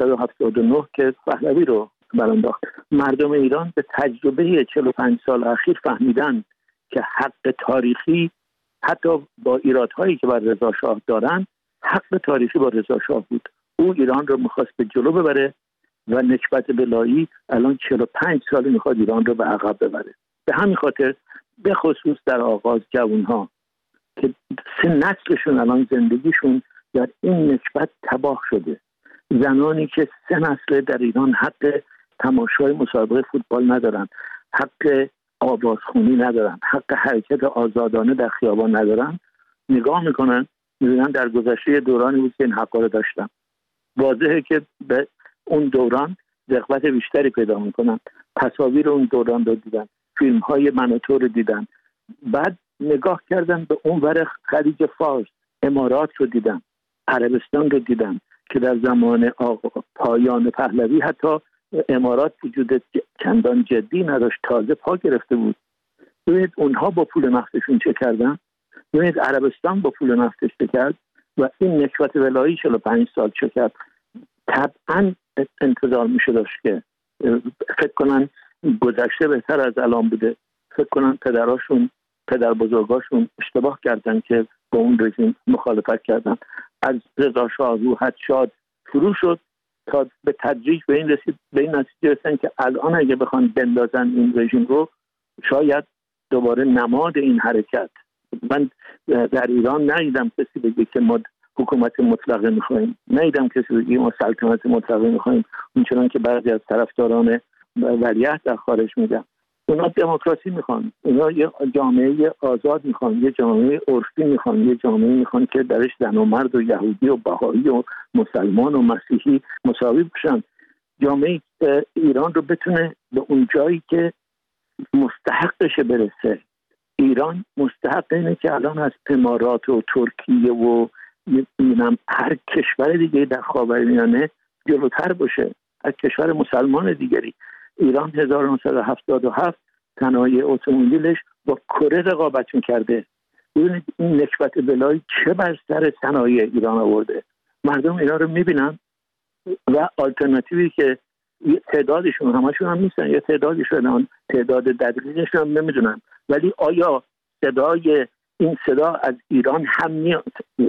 1979 که پهلوی رو برانداخت. مردم ایران به تجربه 45 سال اخیر فهمیدن که حق تاریخی حتی با ایرادهایی که بر رضا شاه دارن، حق تاریخی با رضا شاه بود. او ایران رو میخواست به جلو ببره و نکبت بلایی الان 45 سال میخواد ایران رو به عقب ببره. به همین خاطر به خصوص در آغاز جوانها که 3 نسلشون الان زندگیشون در این نکبت تباه شده، زنانی که 3 نسل در ایران حق تماشای مسابقه فوتبال ندارن، حق آوازخونی ندارن، حق حرکت آزادانه در خیابان ندارن، نگاه میکنن میبینن در گذشته دورانی بود که این حقا رو داشتن. واضحه که به اون دوران رغبت بیشتری پیدا میکنن. تصاویر اون دوران رو دیدن، فیلم های من و تو رو دیدن، بعد نگاه کردن به اون ور خلیج فارس، امارات رو دیدن، عربستان رو دیدن که در زمان پایان پهلوی حتی امارات وجود چندان جدی نداشت، تازه پا گرفته بود. ببینید اونها با پول نفتشون چه کردن، ببینید عربستان با پول نفتش چه کرد و این نکبت ولایی 45 سال چه کرد. طبعا انتظار میشه داشت که فکر کنن گذشته بهتر از الان بوده، فکر کنن پدر بزرگاشون اشتباه کردن که با اون رژیم مخالفت کردن. از رضا شاه روحت شاد شروع شد تا به تدریج به این نتیجه رسیدن که الان اگه بخوان بندازن این رژیم رو، شاید دوباره نماد این حرکت. من در ایران ندیدم کسی بگه که ما حکومت مطلقه میخوایم، ندیدم کسی بگه ما سلطنت مطلقه میخوایم، اونچنان که بعضی از طرفداران ولیعهد در خارج میگن. اونا دموکراسی میخوان، اونا یه جامعه آزاد میخوان، یه جامعه عرفی میخوان، یه جامعه میخوان که درش زن و مرد و یهودی و بهایی و مسلمان و مسیحی مساوی باشن. جامعه ایران رو بتونه به اون جایی که مستحقش برسه. ایران مستحق اینه که الان از امارات و ترکیه و هر کشور دیگه در خاورمیانه جلوتر باشه، از کشور مسلمان دیگری. ایران 1977 صنایع اتومبیلش با کره رقابت می‌کرده. ببینید این نکبت بلایی چه بر سر صنایع ایران آورده. مردم اینا رو می‌بینن و آلترناتیوی که تعدادشون همشون هم نیستن، یا تعدادشون تعداد دقیقش هم نمیدونن، ولی آیا این صدا از ایران هم میاد؟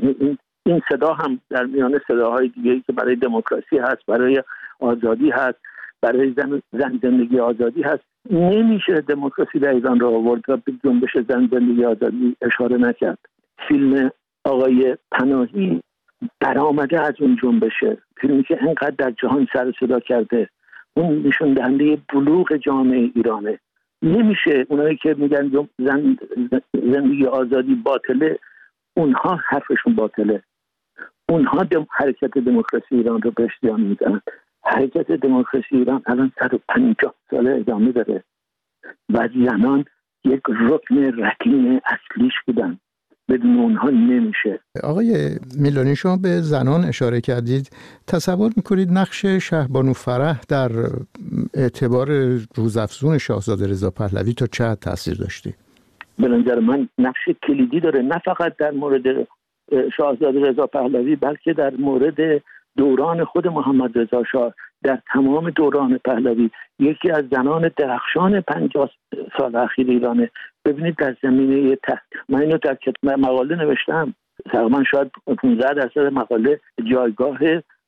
این صدا هم در میان صداهای دیگه‌ای که برای دموکراسی هست، برای آزادی هست، برای زن زندگی آزادی هست. نمیشه دموکراسی در ایران را آورد و به جنبش زن زندگی آزادی اشاره نکرد. فیلم آقای پناهی برآمده از اون جنبشه، فیلمی که انقدر در جهان سر صدا کرده. اون نشون دهنده بلوغ جامعه ایرانه. نمیشه اونایی که میگن زندگی آزادی باطله، اونها حرفشون باطله. اونها حرکت دموکراسی ایران رو بهش زیان میزنن. حرکت دموکراسی ایران الان 150 ساله ادامه داره و زنان یک رکن رکین اصلیش بودن، بدون اونها نمیشه. آقای میلانی، شما به زنان اشاره کردید. تصور میکنید نقش شهبانو فرح در اعتبار روزافزون شاهزاده رضا پهلوی تا چه حد تاثیر داشته؟ به نظر من نقش کلیدی داره، نه فقط در مورد شاهزاده رضا پهلوی بلکه در مورد دوران خود محمد رضا شاه. در تمام دوران پهلوی یکی از زنان درخشان 50 سال اخیر ایرانه. ببینید در زمینه من اینو در مقاله نوشتم، تقریبا شاید 15% مقاله جایگاه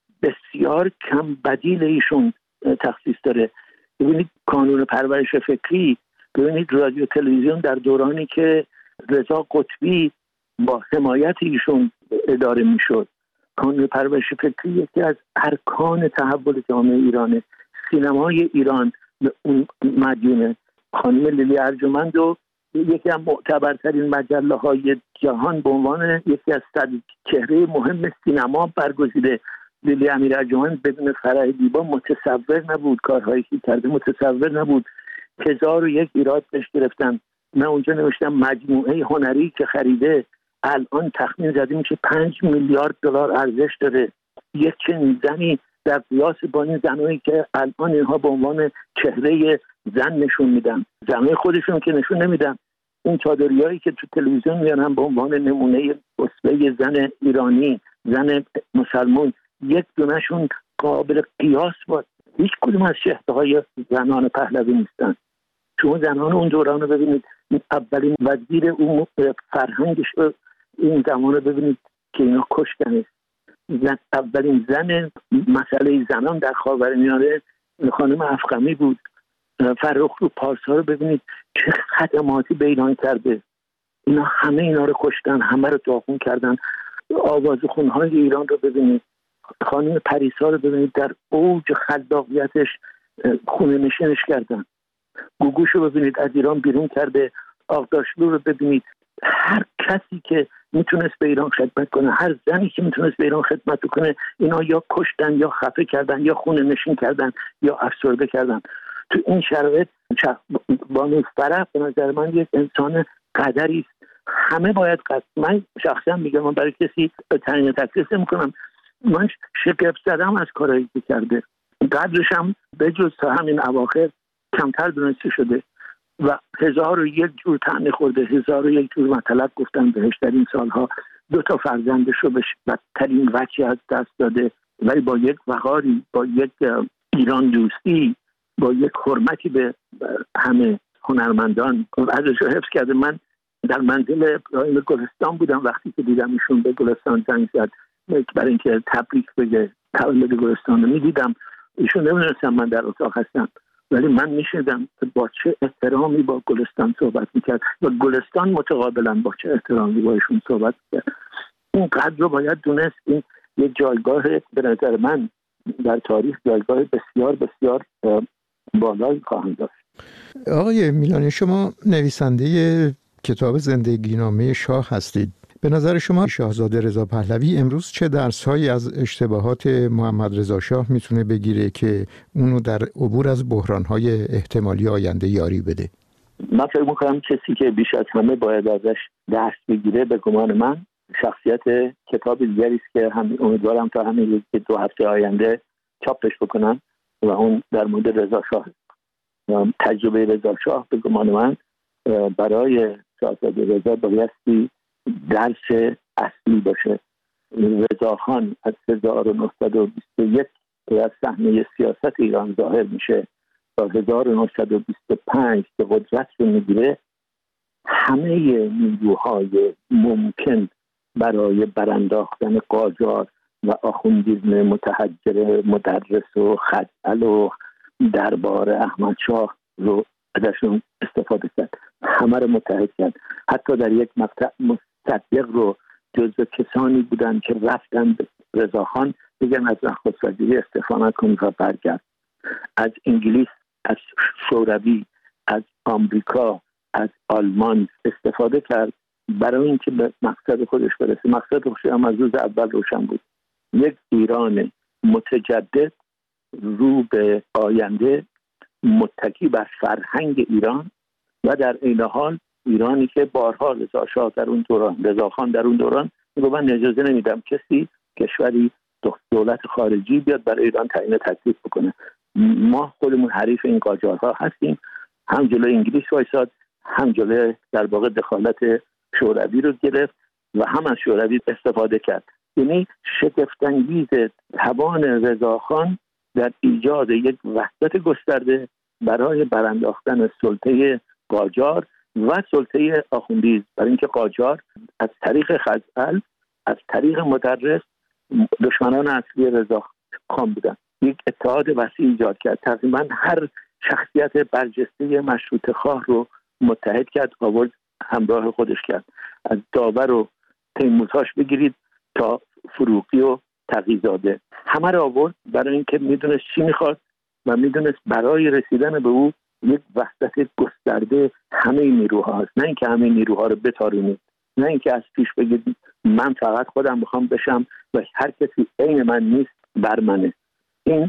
بسیار کم بدیل ایشون تخصیص داره. ببینید کانون پرورش فکری، ببینید رادیو تلویزیون در دورانی که رضا قطبی با حمایت ایشون اداره میشد. کانون پرورش فکری یکی از ارکان تحول جامعه ایرانه. سینمای ایران به اون مدیونه. خانم لیلی ارجمند و یکی از معتبرترین مجله های جهان به عنوان یکی از 100 چهره مهم سینما برگزیده. لیلی امیر ارجمند بدون فرح دیبا متصور نبود، کارهایی که کرده متصور نبود. 1001 ایراد بهش گرفتن. من اونجا نوشتم مجموعه هنری که خریده الان تخمین زده میشه 5 میلیارد دلار ارزش داره. یک چنین زنی در قیاس با این زنایی که الان اینها به عنوان چهره زن نشون میدن، زنای خودشون که نشون نمیدن، این چادریایی که تو تلویزیون میارن به عنوان نمونه اسوه زن ایرانی، زن مسلمان، یک دونشون قابل قیاس با هیچ کدوم از شهدهای زنان پهلوی نیستن. شما زنان اون دوران رو ببینید، اولین وزیر اون فرهنگش رو این زمان رو ببینید که اینا کشتنه. اولین زن مسئله زنان در خاورمیانه خانم افخمی بود. فرخ رو پارسا رو ببینید چه خدماتی به ایران کرده. اینا همه اینا رو کشتن، همه رو داغون کردن. آوازخونهای ایران رو ببینید، خانم پریسا رو ببینید در اوج خلاقیتش خونه نشینش کردن. گوگوش رو ببینید از ایران بیرون کرده. آغداشلو رو ببینید. هر کسی که میتونست به ایران خدمت کنه، هر زنی که میتونست به ایران خدمت کنه، اینا یا کشتن یا خفه کردن یا خونه نشین کردن یا افسرده کردن. تو این شرایط بانو فرح به نظر من یک انسان قدری است. همه باید من شخصا میگم، من برای کسی تعیین تکلیف نمی‌کنم، من شگفت زدم از کارهایی که کرده. قدرش هم به جز تا همین اواخر کمتر دونسته شده و 1001 جور طعنه خورده، 1001 جور مطلب گفتن بهش در این سالها. 2 فرزندش رو به بدترین وجه از دست داده، ولی با یک وقاری، با یک ایران دوستی، با یک حرمتی به همه هنرمندان ازش رو حفظ کرده. من در منزل ابراهیم گلستان بودم وقتی که دیدم ایشون به گلستان زنگ زد برای اینکه تبریک بگه تولد گلستان رو میدیدم. ایشون نمیدونستم من در اتاق هستم. ولی من میشنیدم با چه احترامی با گلستان صحبت میکرد و گلستان متقابلا با چه احترامی با ایشون صحبت میکرد. این قدر رو باید دونست. این یه جایگاه به نظر من در تاریخ جایگاه بسیار بسیار بالایی خواهند داشت. آقای میلانی، شما نویسنده کتاب زندگی نامه شاه هستید. به نظر شما شاهزاده رضا پهلوی امروز چه درس‌هایی از اشتباهات محمد رضا شاه میتونه بگیره که اونو در عبور از بحران‌های احتمالی آینده یاری بده؟ من فکر می‌کنم کسی که بیش از همه باید ازش درس بگیره به گمان من شخصیت کتاب دیگری است که امیدوارم تا همین 2 هفته آینده چاپش بکنم و اون در مورد رضا شاه. تجربه رضا شاه به گمان من برای شاهزاده رضا بایستی درس اصلی باشه. رضا خان از 1921 از صحنه سیاست ایران ظاهر میشه تا 1925 که قدرت رو میگیره، همه نیروهای ممکن برای برانداختن قاجار و آخوندیزم متحجر مدرس و خزعل و دربار احمد شاه رو ازشون استفاده کرد. همه رو متحد کرد. حتی در یک مقطع مصدق رو جزو کسانی بودن که رفتن به رضاخان بگن از نخست وزیری استعفا نکن و برگرد. از انگلیس، از شوروی، از آمریکا، از آلمان استفاده کرد برای اینکه به مقصد خودش برسه. مقصد خودش هم از روز اول روشن بود: یک ایران متجدد رو به آینده، متکی بر فرهنگ ایران و در این حال ایرانی که بارها رضاخان در اون دوران میگه من اجازه نمیدم کسی، کشوری، دولت خارجی بیاد برای ایران تعیین تکلیف بکنه. ما خودمون حریف این قاجارها هستیم. هم جلوی انگلیس وایساد، هم جلوی در واقع دخالت شوروی رو گرفت و هم از شوروی استفاده کرد. یعنی شگفت‌انگیز توان رضاخان در ایجاد یک وحدت گسترده برای برانداختن سلطه قاجار و سلطه آخوندیز، برای اینکه قاجار از طریق خزعل، از طریق مدرس دشمنان اصلی رضاخان بودن. یک اتحاد وسیع ایجاد کرد. تقریبا هر شخصیت برجسته مشروطه خواه رو متحد کرد، آورد همراه خودش کرد. از داور و تیمورتاش بگیرید تا فروغی و تقی‌زاده، همه رو آورد برای اینکه میدونست چی میخواد و میدونست برای رسیدن به او یک وحدت گسترده همه نیروها هست. نه اینکه همه نیروها رو بتارونید، نه اینکه از پیش بگید من فقط خودم میخوام بشم و هر کسی عین من نیست بر منه. این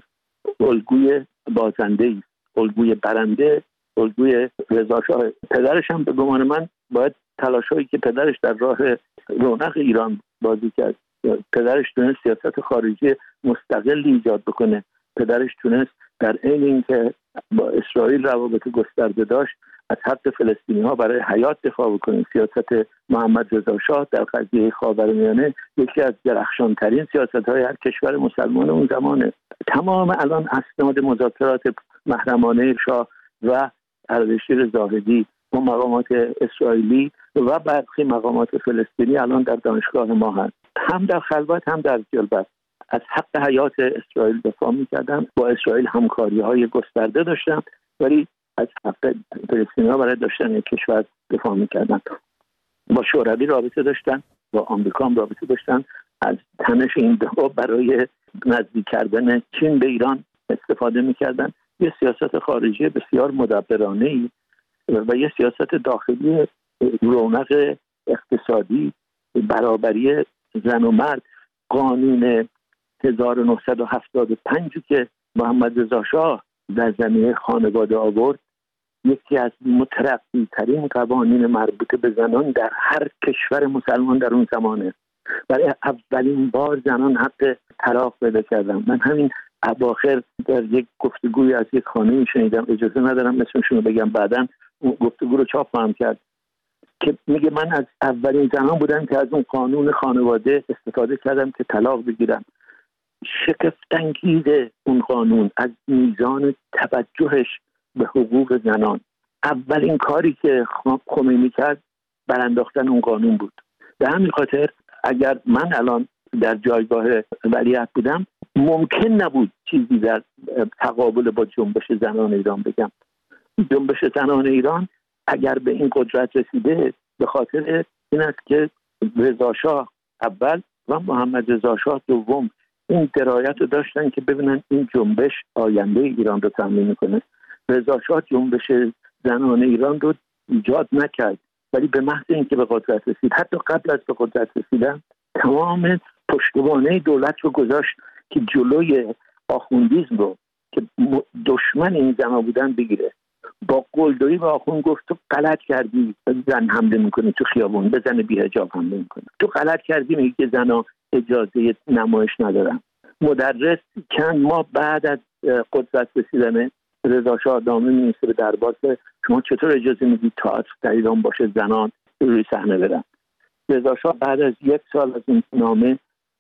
الگوی بازنده است، الگوی برنده، الگوی رضا شاه. پدرش هم به گمان من باید تلاشایی که پدرش در راه رونق ایران بازی کرد. پدرش تونست سیاست خارجی مستقلی ایجاد بکنه. پدرش تونست در عین اینکه با اسرائیل روابط گسترده داشت از حق فلسطینی‌ها برای حیات دفاع بکنه. سیاست محمد رضا شاه در قضیه خاورمیانه یکی از درخشان‌ترین سیاست‌های هر کشور مسلمان اون زمانه. تمام الان اسناد مذاکرات محرمانه شاه و اردشیر زاهدی و مقامات اسرائیلی و برخی مقامات فلسطینی الان در دانشگاه ما هست. هم در خلوت هم در جلوت از حق حیات اسرائیل دفاع می‌کردن. با اسرائیل همکاری‌های گسترده داشتن، ولی از حق فلسطینی‌ها برای داشتن یک کشور دفاع می‌کردن. با شوروی رابطه داشتن، با آمریکا هم رابطه داشتن. از تنش این دو برای نزدیک کردن چین به ایران استفاده می‌کردن. یه سیاست خارجی بسیار مدبرانه‌ای و یه سیاست داخلی رونق اقتصادی، برابری زن و مرد. قانون 1975 که محمد رضا شاه در زمینه خانواده آورد، یکی از مترقی ترین قوانین مربوط به زنان در هر کشور مسلمان در اون زمانه. برای اولین بار زنان حق طلاق پیدا کردن. من همین اواخر در یک گفتگوی از یک خانمی شنیدم، اجازه ندارم اسمشون رو بگم، بعداً اون گفتگو رو چاپ هم کرد، که میگه من از اولین زنان بودم که از اون قانون خانواده استفاده کردم که طلاق بگیرم. شگفت‌انگیز اون قانون از میزان توجهش به حقوق زنان. اولین کاری که خمینی کرد برانداختن اون قانون بود. به همین خاطر اگر من الان در جایگاه ولیعهد بودم ممکن نبود چیزی در تقابل با جنبش زنان ایران بگم. جنبش زنان ایران اگر به این قدرت رسیده به خاطر این است که رضا شاه اول و محمد رضا شاه دوم این درایت رو داشتن که ببینن این جنبش آینده ایران رو تضمین میکنه. رضا شاه جنبش زنان ایران رو ایجاد نکرد، ولی به محض اینکه به قدرت رسید، حتی قبل از به قدرت رسیدن، تمام پشتوانه دولت رو گذاشت که جلوی آخوندیسم رو که دشمن این زنها بودن بگیره. با قلدری به آخوند گفت تو غلط کردی زن حمله میکنی تو خیابون، به زن بی حجاب حمله میکنی، تو غلط کردی میگی که زنها اجازه نمایش ندارن. مدرس چند ماه بعد از قدرت رسیدن رضا شاه نامه می‌نویسه به دربار شما چطور اجازه میدید تئاتر در ایران باشه زنان روی صحنه برن. رضا شاه بعد از 1 سال از این نامه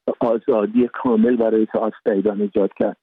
آزادی کامل برای تئاتر در ایران ایجاد کرد.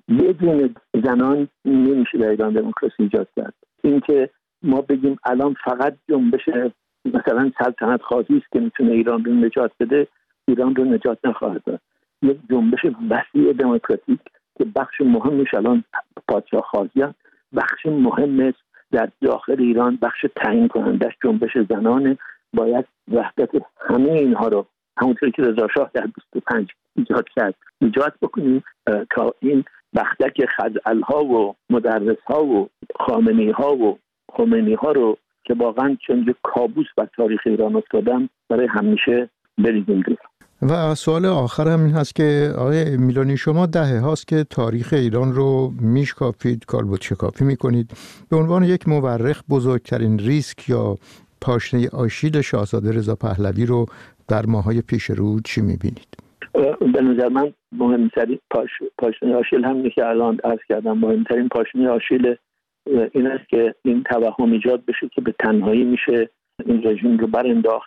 بدون زنان نمیشه در ایران دموکراسی ایجاد کرد. اینکه ما بگیم الان فقط جنبش مثلا سلطنت خواهی است که میتونه ایران رو نجات بده، ایران رو نجات نخواهد داد. یک جنبش وسیع دموکراتیک که بخش مهمش الان پادشاه خواهیان، بخش مهم در داخل ایران بخش تعیین کنندش جنبش زنانه. باید وحدت همه اینها رو همونطوری که رضا شاه در 25 ایجاد کرد ایجاد بکنیم تا این بختک خزعل‌ها و مدرس‌ها و خامنه‌ها و خمینی‌ها رو که واقعا چون کابوس بر تاریخ ایران افتادن برای همیشه بریزیم دور. و سوال آخر هم این هست که آقای میلانی شما دهه هاست که تاریخ ایران رو میشکافید، کالبد شکافی میکنید. به عنوان یک مورخ بزرگترین ریسک یا پاشنه آشیل شاهزاده رضا پهلوی رو در ماهای پیش رو چی میبینید؟ به نظر من مهمترین پاشنه آشیل همینه که الان عرض کردم. مهمترین پاشنه آشیل این است که این توهم ایجاد بشه که به تنهایی میشه این رژیم رو برانداخت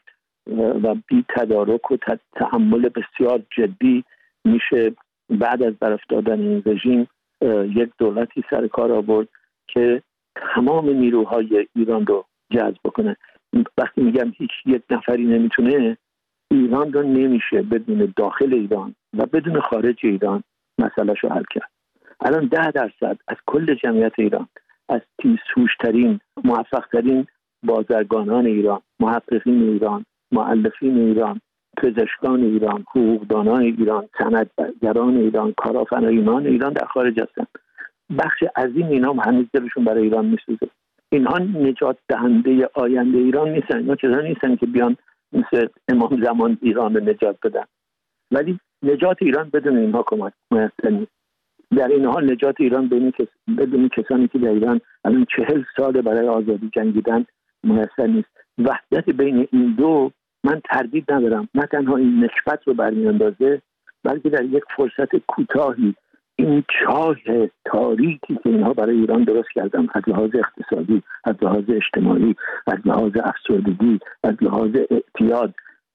و بی تدارک و تحمل بسیار جدی میشه بعد از برافتادن این رژیم یک دولتی سر کار آورد که تمام نیروهای ایران رو جذب کنه. وقتی میگم هیچ یک نفری نمیتونه، ایران رو نمیشه بدون داخل ایران و بدون خارج ایران مسئله‌ش رو حل کرد. الان 10% از کل جمعیت ایران، از تیزهوش‌ترین موفق‌ترین بازرگانان ایران، محققین ایران، مؤلفین ایران، پزشکان ایران، حقوقدانان ایران، صنعتگران ایران، کارآفرینان ایران در خارج هستند. بخش عظیم اینا هنوز دلشون برای ایران میسوزه. اینها نجات دهنده آینده ایران نیستن. اینا چیزا نیستن که بیان مثل امام زمان ایران رو نجات بدن. ولی نجات ایران بدون اینها کمک میسر نیست. در این حال نجات ایران بدون کسانی که در ایران الان 40 سال برای آزادی جنگیدن میسر نیست. وحدت بین این دو من تردید ندارم، نه تنها این نسبت رو برمیاندازه بلکه در یک فرصت کوتاهی این چاه تاریکی که اینها برای ایران درست کردن، از لحاظ اقتصادی، از لحاظ اجتماعی، از لحاظ افسردگی، از لحاظ اعتیاد،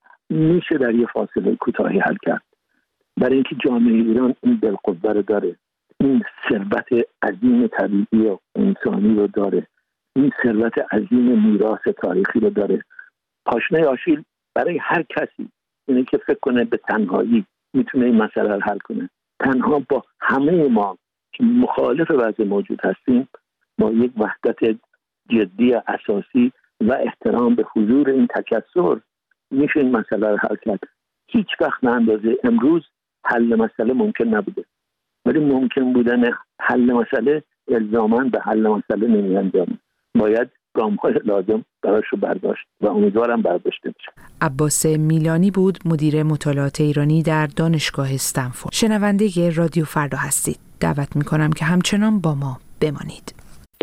میشه در یک فاصله کوتاهی حل کرد. برای اینکه جامعه ایران این دلقوه رو داره، این ثروت عظیم طبیعی و انسانی رو داره، این ثروت عظیم میراث تاریخی رو داره. پاشنه آشیل برای هر کسی اینه که فکر کنه به تنهایی میتونه این مسئله رو حل کنه. تنها با همه ما که مخالف وضع موجود هستیم، با یک وحدت جدی اساسی و احترام به حضور این تکثر میشه این مسئله رو حل کرد. هیچ وقت به اندازه امروز حل مسئله ممکن نبوده، ولی ممکن بودن حل مسئله الزاماً به حل مسئله نمی انجامه. باید گام‌های لازم براش رو برداشت و امیدوارم برداشته بشه. عباس میلانی بود، مدیر مطالعات ایرانی در دانشگاه استنفورد. شنونده رادیو فردا هستید. دعوت می‌کنم که همچنان با ما بمانید.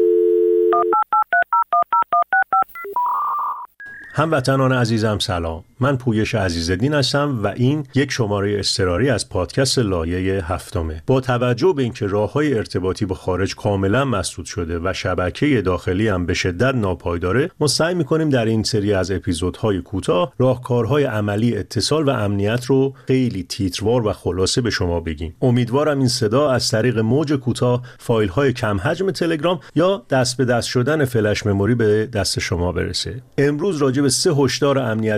هموطنان عزیزم سلام، من پویش عزیزالدین هستم و این یک شماره اضطراری از پادکست لایه 7. با توجه به اینکه راه‌های ارتباطی با خارج کاملا مسدود شده و شبکه داخلی هم به شدت ناپایداره، ما سعی می‌کنیم در این سری از اپیزودهای کوتاه راهکارهای عملی اتصال و امنیت رو خیلی تیتروار و خلاصه به شما بگیم. امیدوارم این صدا از طریق موج کوتاه، فایل‌های کم حجم تلگرام یا دست به دست شدن فلش مموری به دست شما برسه. امروز راجع به 3 هشدار امنیت دیجیتال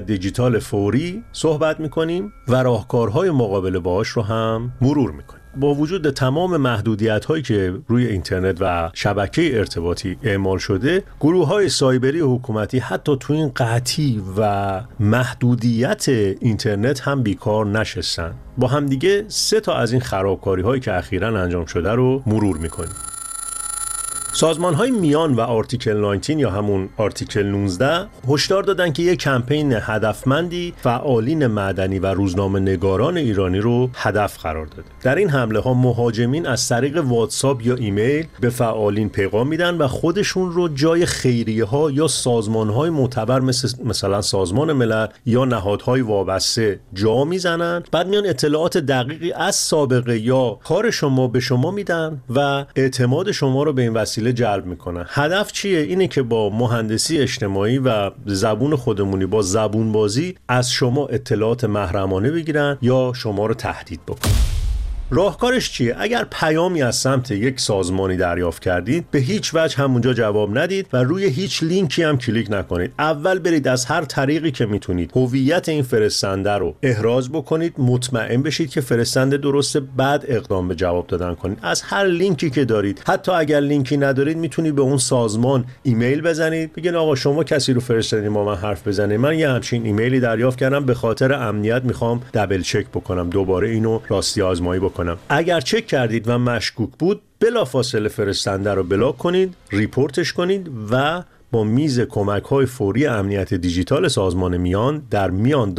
اتصال فوری صحبت میکنیم و راهکارهای مقابله باهاش رو هم مرور میکنیم. با وجود تمام محدودیت‌هایی که روی اینترنت و شبکه ارتباطی اعمال شده، گروه‌های سایبری حکومتی حتی تو این قحطی و محدودیت اینترنت هم بیکار نشستن. با هم دیگه 3 تا از این خرابکاری‌هایی که اخیراً انجام شده رو مرور می‌کنیم. سازمان‌های میان و آرتیکل 19 یا همون آرتیکل 19 هشدار دادن که یک کمپین هدفمندی فعالین مدنی و روزنامه‌نگاران ایرانی رو هدف قرار داده. در این حمله ها مهاجمین از طریق واتساپ یا ایمیل به فعالین پیغام میدن و خودشون رو جای خیریه‌ها یا سازمان‌های معتبر مثلا سازمان ملل یا نهادهای وابسته جا میزنن. بعد میان اطلاعات دقیقی از سابقه یا کار شما به شما میدن و اعتماد شما رو به این وسیله جلب میکنن. هدف چیه؟ اینه که با مهندسی اجتماعی و زبون خودمونی، با زبون بازی از شما اطلاعات محرمانه بگیرن یا شما رو تهدید بکنن. راهکارش چیه؟ اگر پیامی از سمت یک سازمانی دریافت کردید، به هیچ وجه همونجا جواب ندید و روی هیچ لینکی هم کلیک نکنید. اول برید از هر طریقی که میتونید هویت این فرستنده رو احراز بکنید، مطمئن بشید که فرستنده درسته، بعد اقدام به جواب دادن کنید. از هر لینکی که دارید، حتی اگر لینکی ندارید، میتونید به اون سازمان ایمیل بزنید، بگین آقا شما کسی رو فرستادین با من حرف بزنید، من یه همچین ایمیلی دریافت کردم، به خاطر امنیت میخوام دبل چک بکنم، دوباره اینو راستی آزمایی بکنم. اگر چک کردید و مشکوک بود، بلافاصله فرستنده رو بلاک کنید، ریپورتش کنید و با میز کمک‌های فوری امنیت دیجیتال سازمان میان در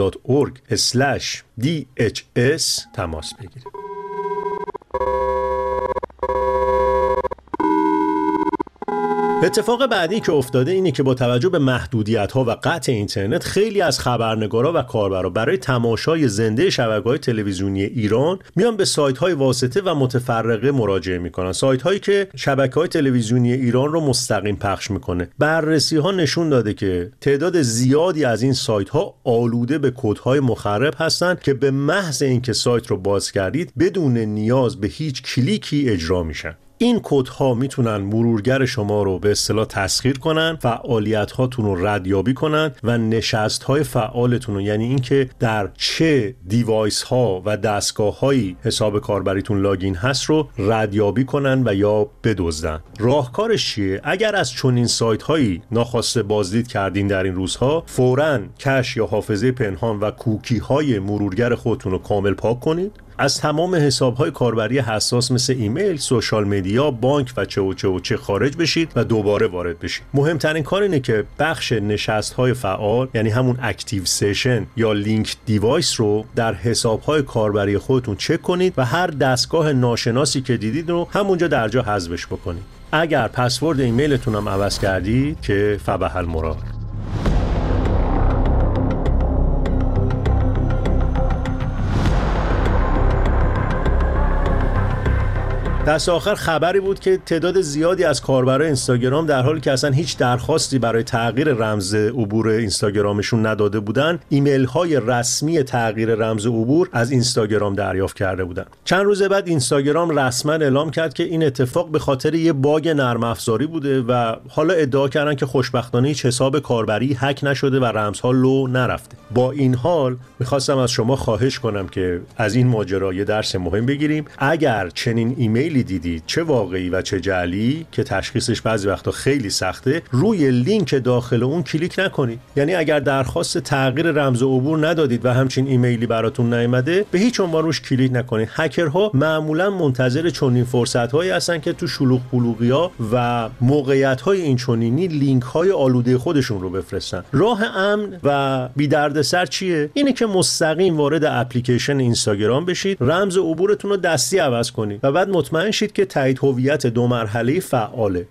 mian.org/dhs تماس بگیرید. اتفاق بعدی که افتاده اینه که با توجه به محدودیت‌ها و قطع اینترنت، خیلی از خبرنگارا و کاربرا برای تماشای زنده شبکه‌های تلویزیونی ایران میان به سایت‌های واسطه و متفرقه مراجعه میکنن. سایت‌هایی که شبکه‌های تلویزیونی ایران رو مستقیم پخش میکنه. بررسی‌ها نشون داده که تعداد زیادی از این سایت‌ها آلوده به کدهای مخرب هستند که به محض اینکه سایت رو باز کردید بدون نیاز به هیچ کلیکی اجرا میشن. این کدها میتونن مرورگر شما رو به اصطلاح تسخیر کنن، فعالیت هاتون رو ردیابی کنن و نشست های فعالتون رو، یعنی اینکه در چه دیوایس ها و دستگاه هایی حساب کاربریتون لاگین هست رو ردیابی کنن و یا بدزدن. راهکارش چیه؟ اگر از چنین سایت هایی ناخواسته بازدید کردین در این روزها، فوراً کش یا حافظه پنهان و کوکی های مرورگر خودتون رو کامل پاک کنید. از تمام حساب‌های کاربری حساس مثل ایمیل، سوشال مدیا، بانک و چه خارج بشید و دوباره وارد بشید. مهمترین کار اینه که بخش نشست‌های فعال، یعنی همون اکتیو سشن یا لینک دیوایس رو در حساب‌های کاربری خودتون چک کنید و هر دستگاه ناشناسی که دیدید رو همونجا در جا حذفش بکنید. اگر پسورد ایمیلتون هم عوض کردید که فبح المراد. دست آخر خبری بود که تعداد زیادی از کاربرای اینستاگرام در حالی که اصلا هیچ درخواستی برای تغییر رمز عبور اینستاگرامشون نداده بودن، ایمیل های رسمی تغییر رمز عبور از اینستاگرام دریافت کرده بودن. چند روز بعد اینستاگرام رسما اعلام کرد که این اتفاق به خاطر یه باگ نرم افزاری بوده و حالا ادعا کردن که خوشبختانه هیچ حساب کاربری هک نشده و رمزها لو نرفته. با این حال می‌خواستم از شما خواهش کنم که از این ماجرا یه درس مهم بگیریم. اگر چنین ایمیل دیدید، چه واقعی و چه جعلی که تشخیصش بعضی وقتا خیلی سخته، روی لینک داخل اون کلیک نکنید. یعنی اگر درخواست تغییر رمز عبور ندادید و همچین ایمیلی براتون نیامده، به هیچ عنوان روش کلیک نکنید. هکرها معمولا منتظر چنین فرصت‌هایی هستن که تو شلوغ پلوغی‌ها و موقعیت‌های این چنینی لینک‌های آلوده خودشون رو بفرستن. راه امن و بی دردسر چیه؟ اینه که مستقیم وارد اپلیکیشن اینستاگرام بشید، رمز عبورتون رو دستی عوض کنید و بعد مطمئن شید که تایید هویت 2 مرحله‌ای فعاله.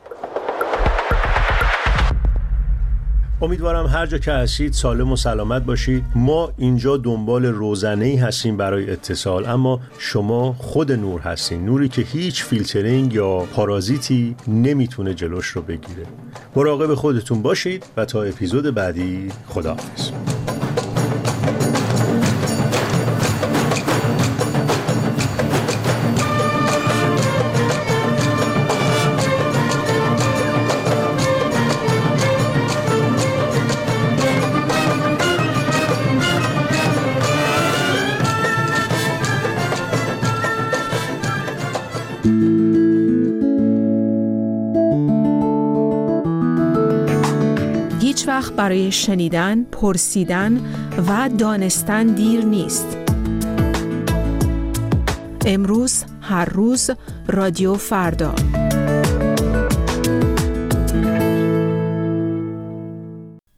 امیدوارم هر جا که هستید سالم و سلامت باشید. ما اینجا دنبال روزنه‌ای هستیم برای اتصال، اما شما خود نور هستین، نوری که هیچ فیلترینگ یا پارازیتی نمیتونه جلوش رو بگیره. مراقب خودتون باشید و تا اپیزود بعدی خداحافظ. وقت برای شنیدن، پرسیدن و دانستن دیر نیست. امروز، هر روز، رادیو فردا.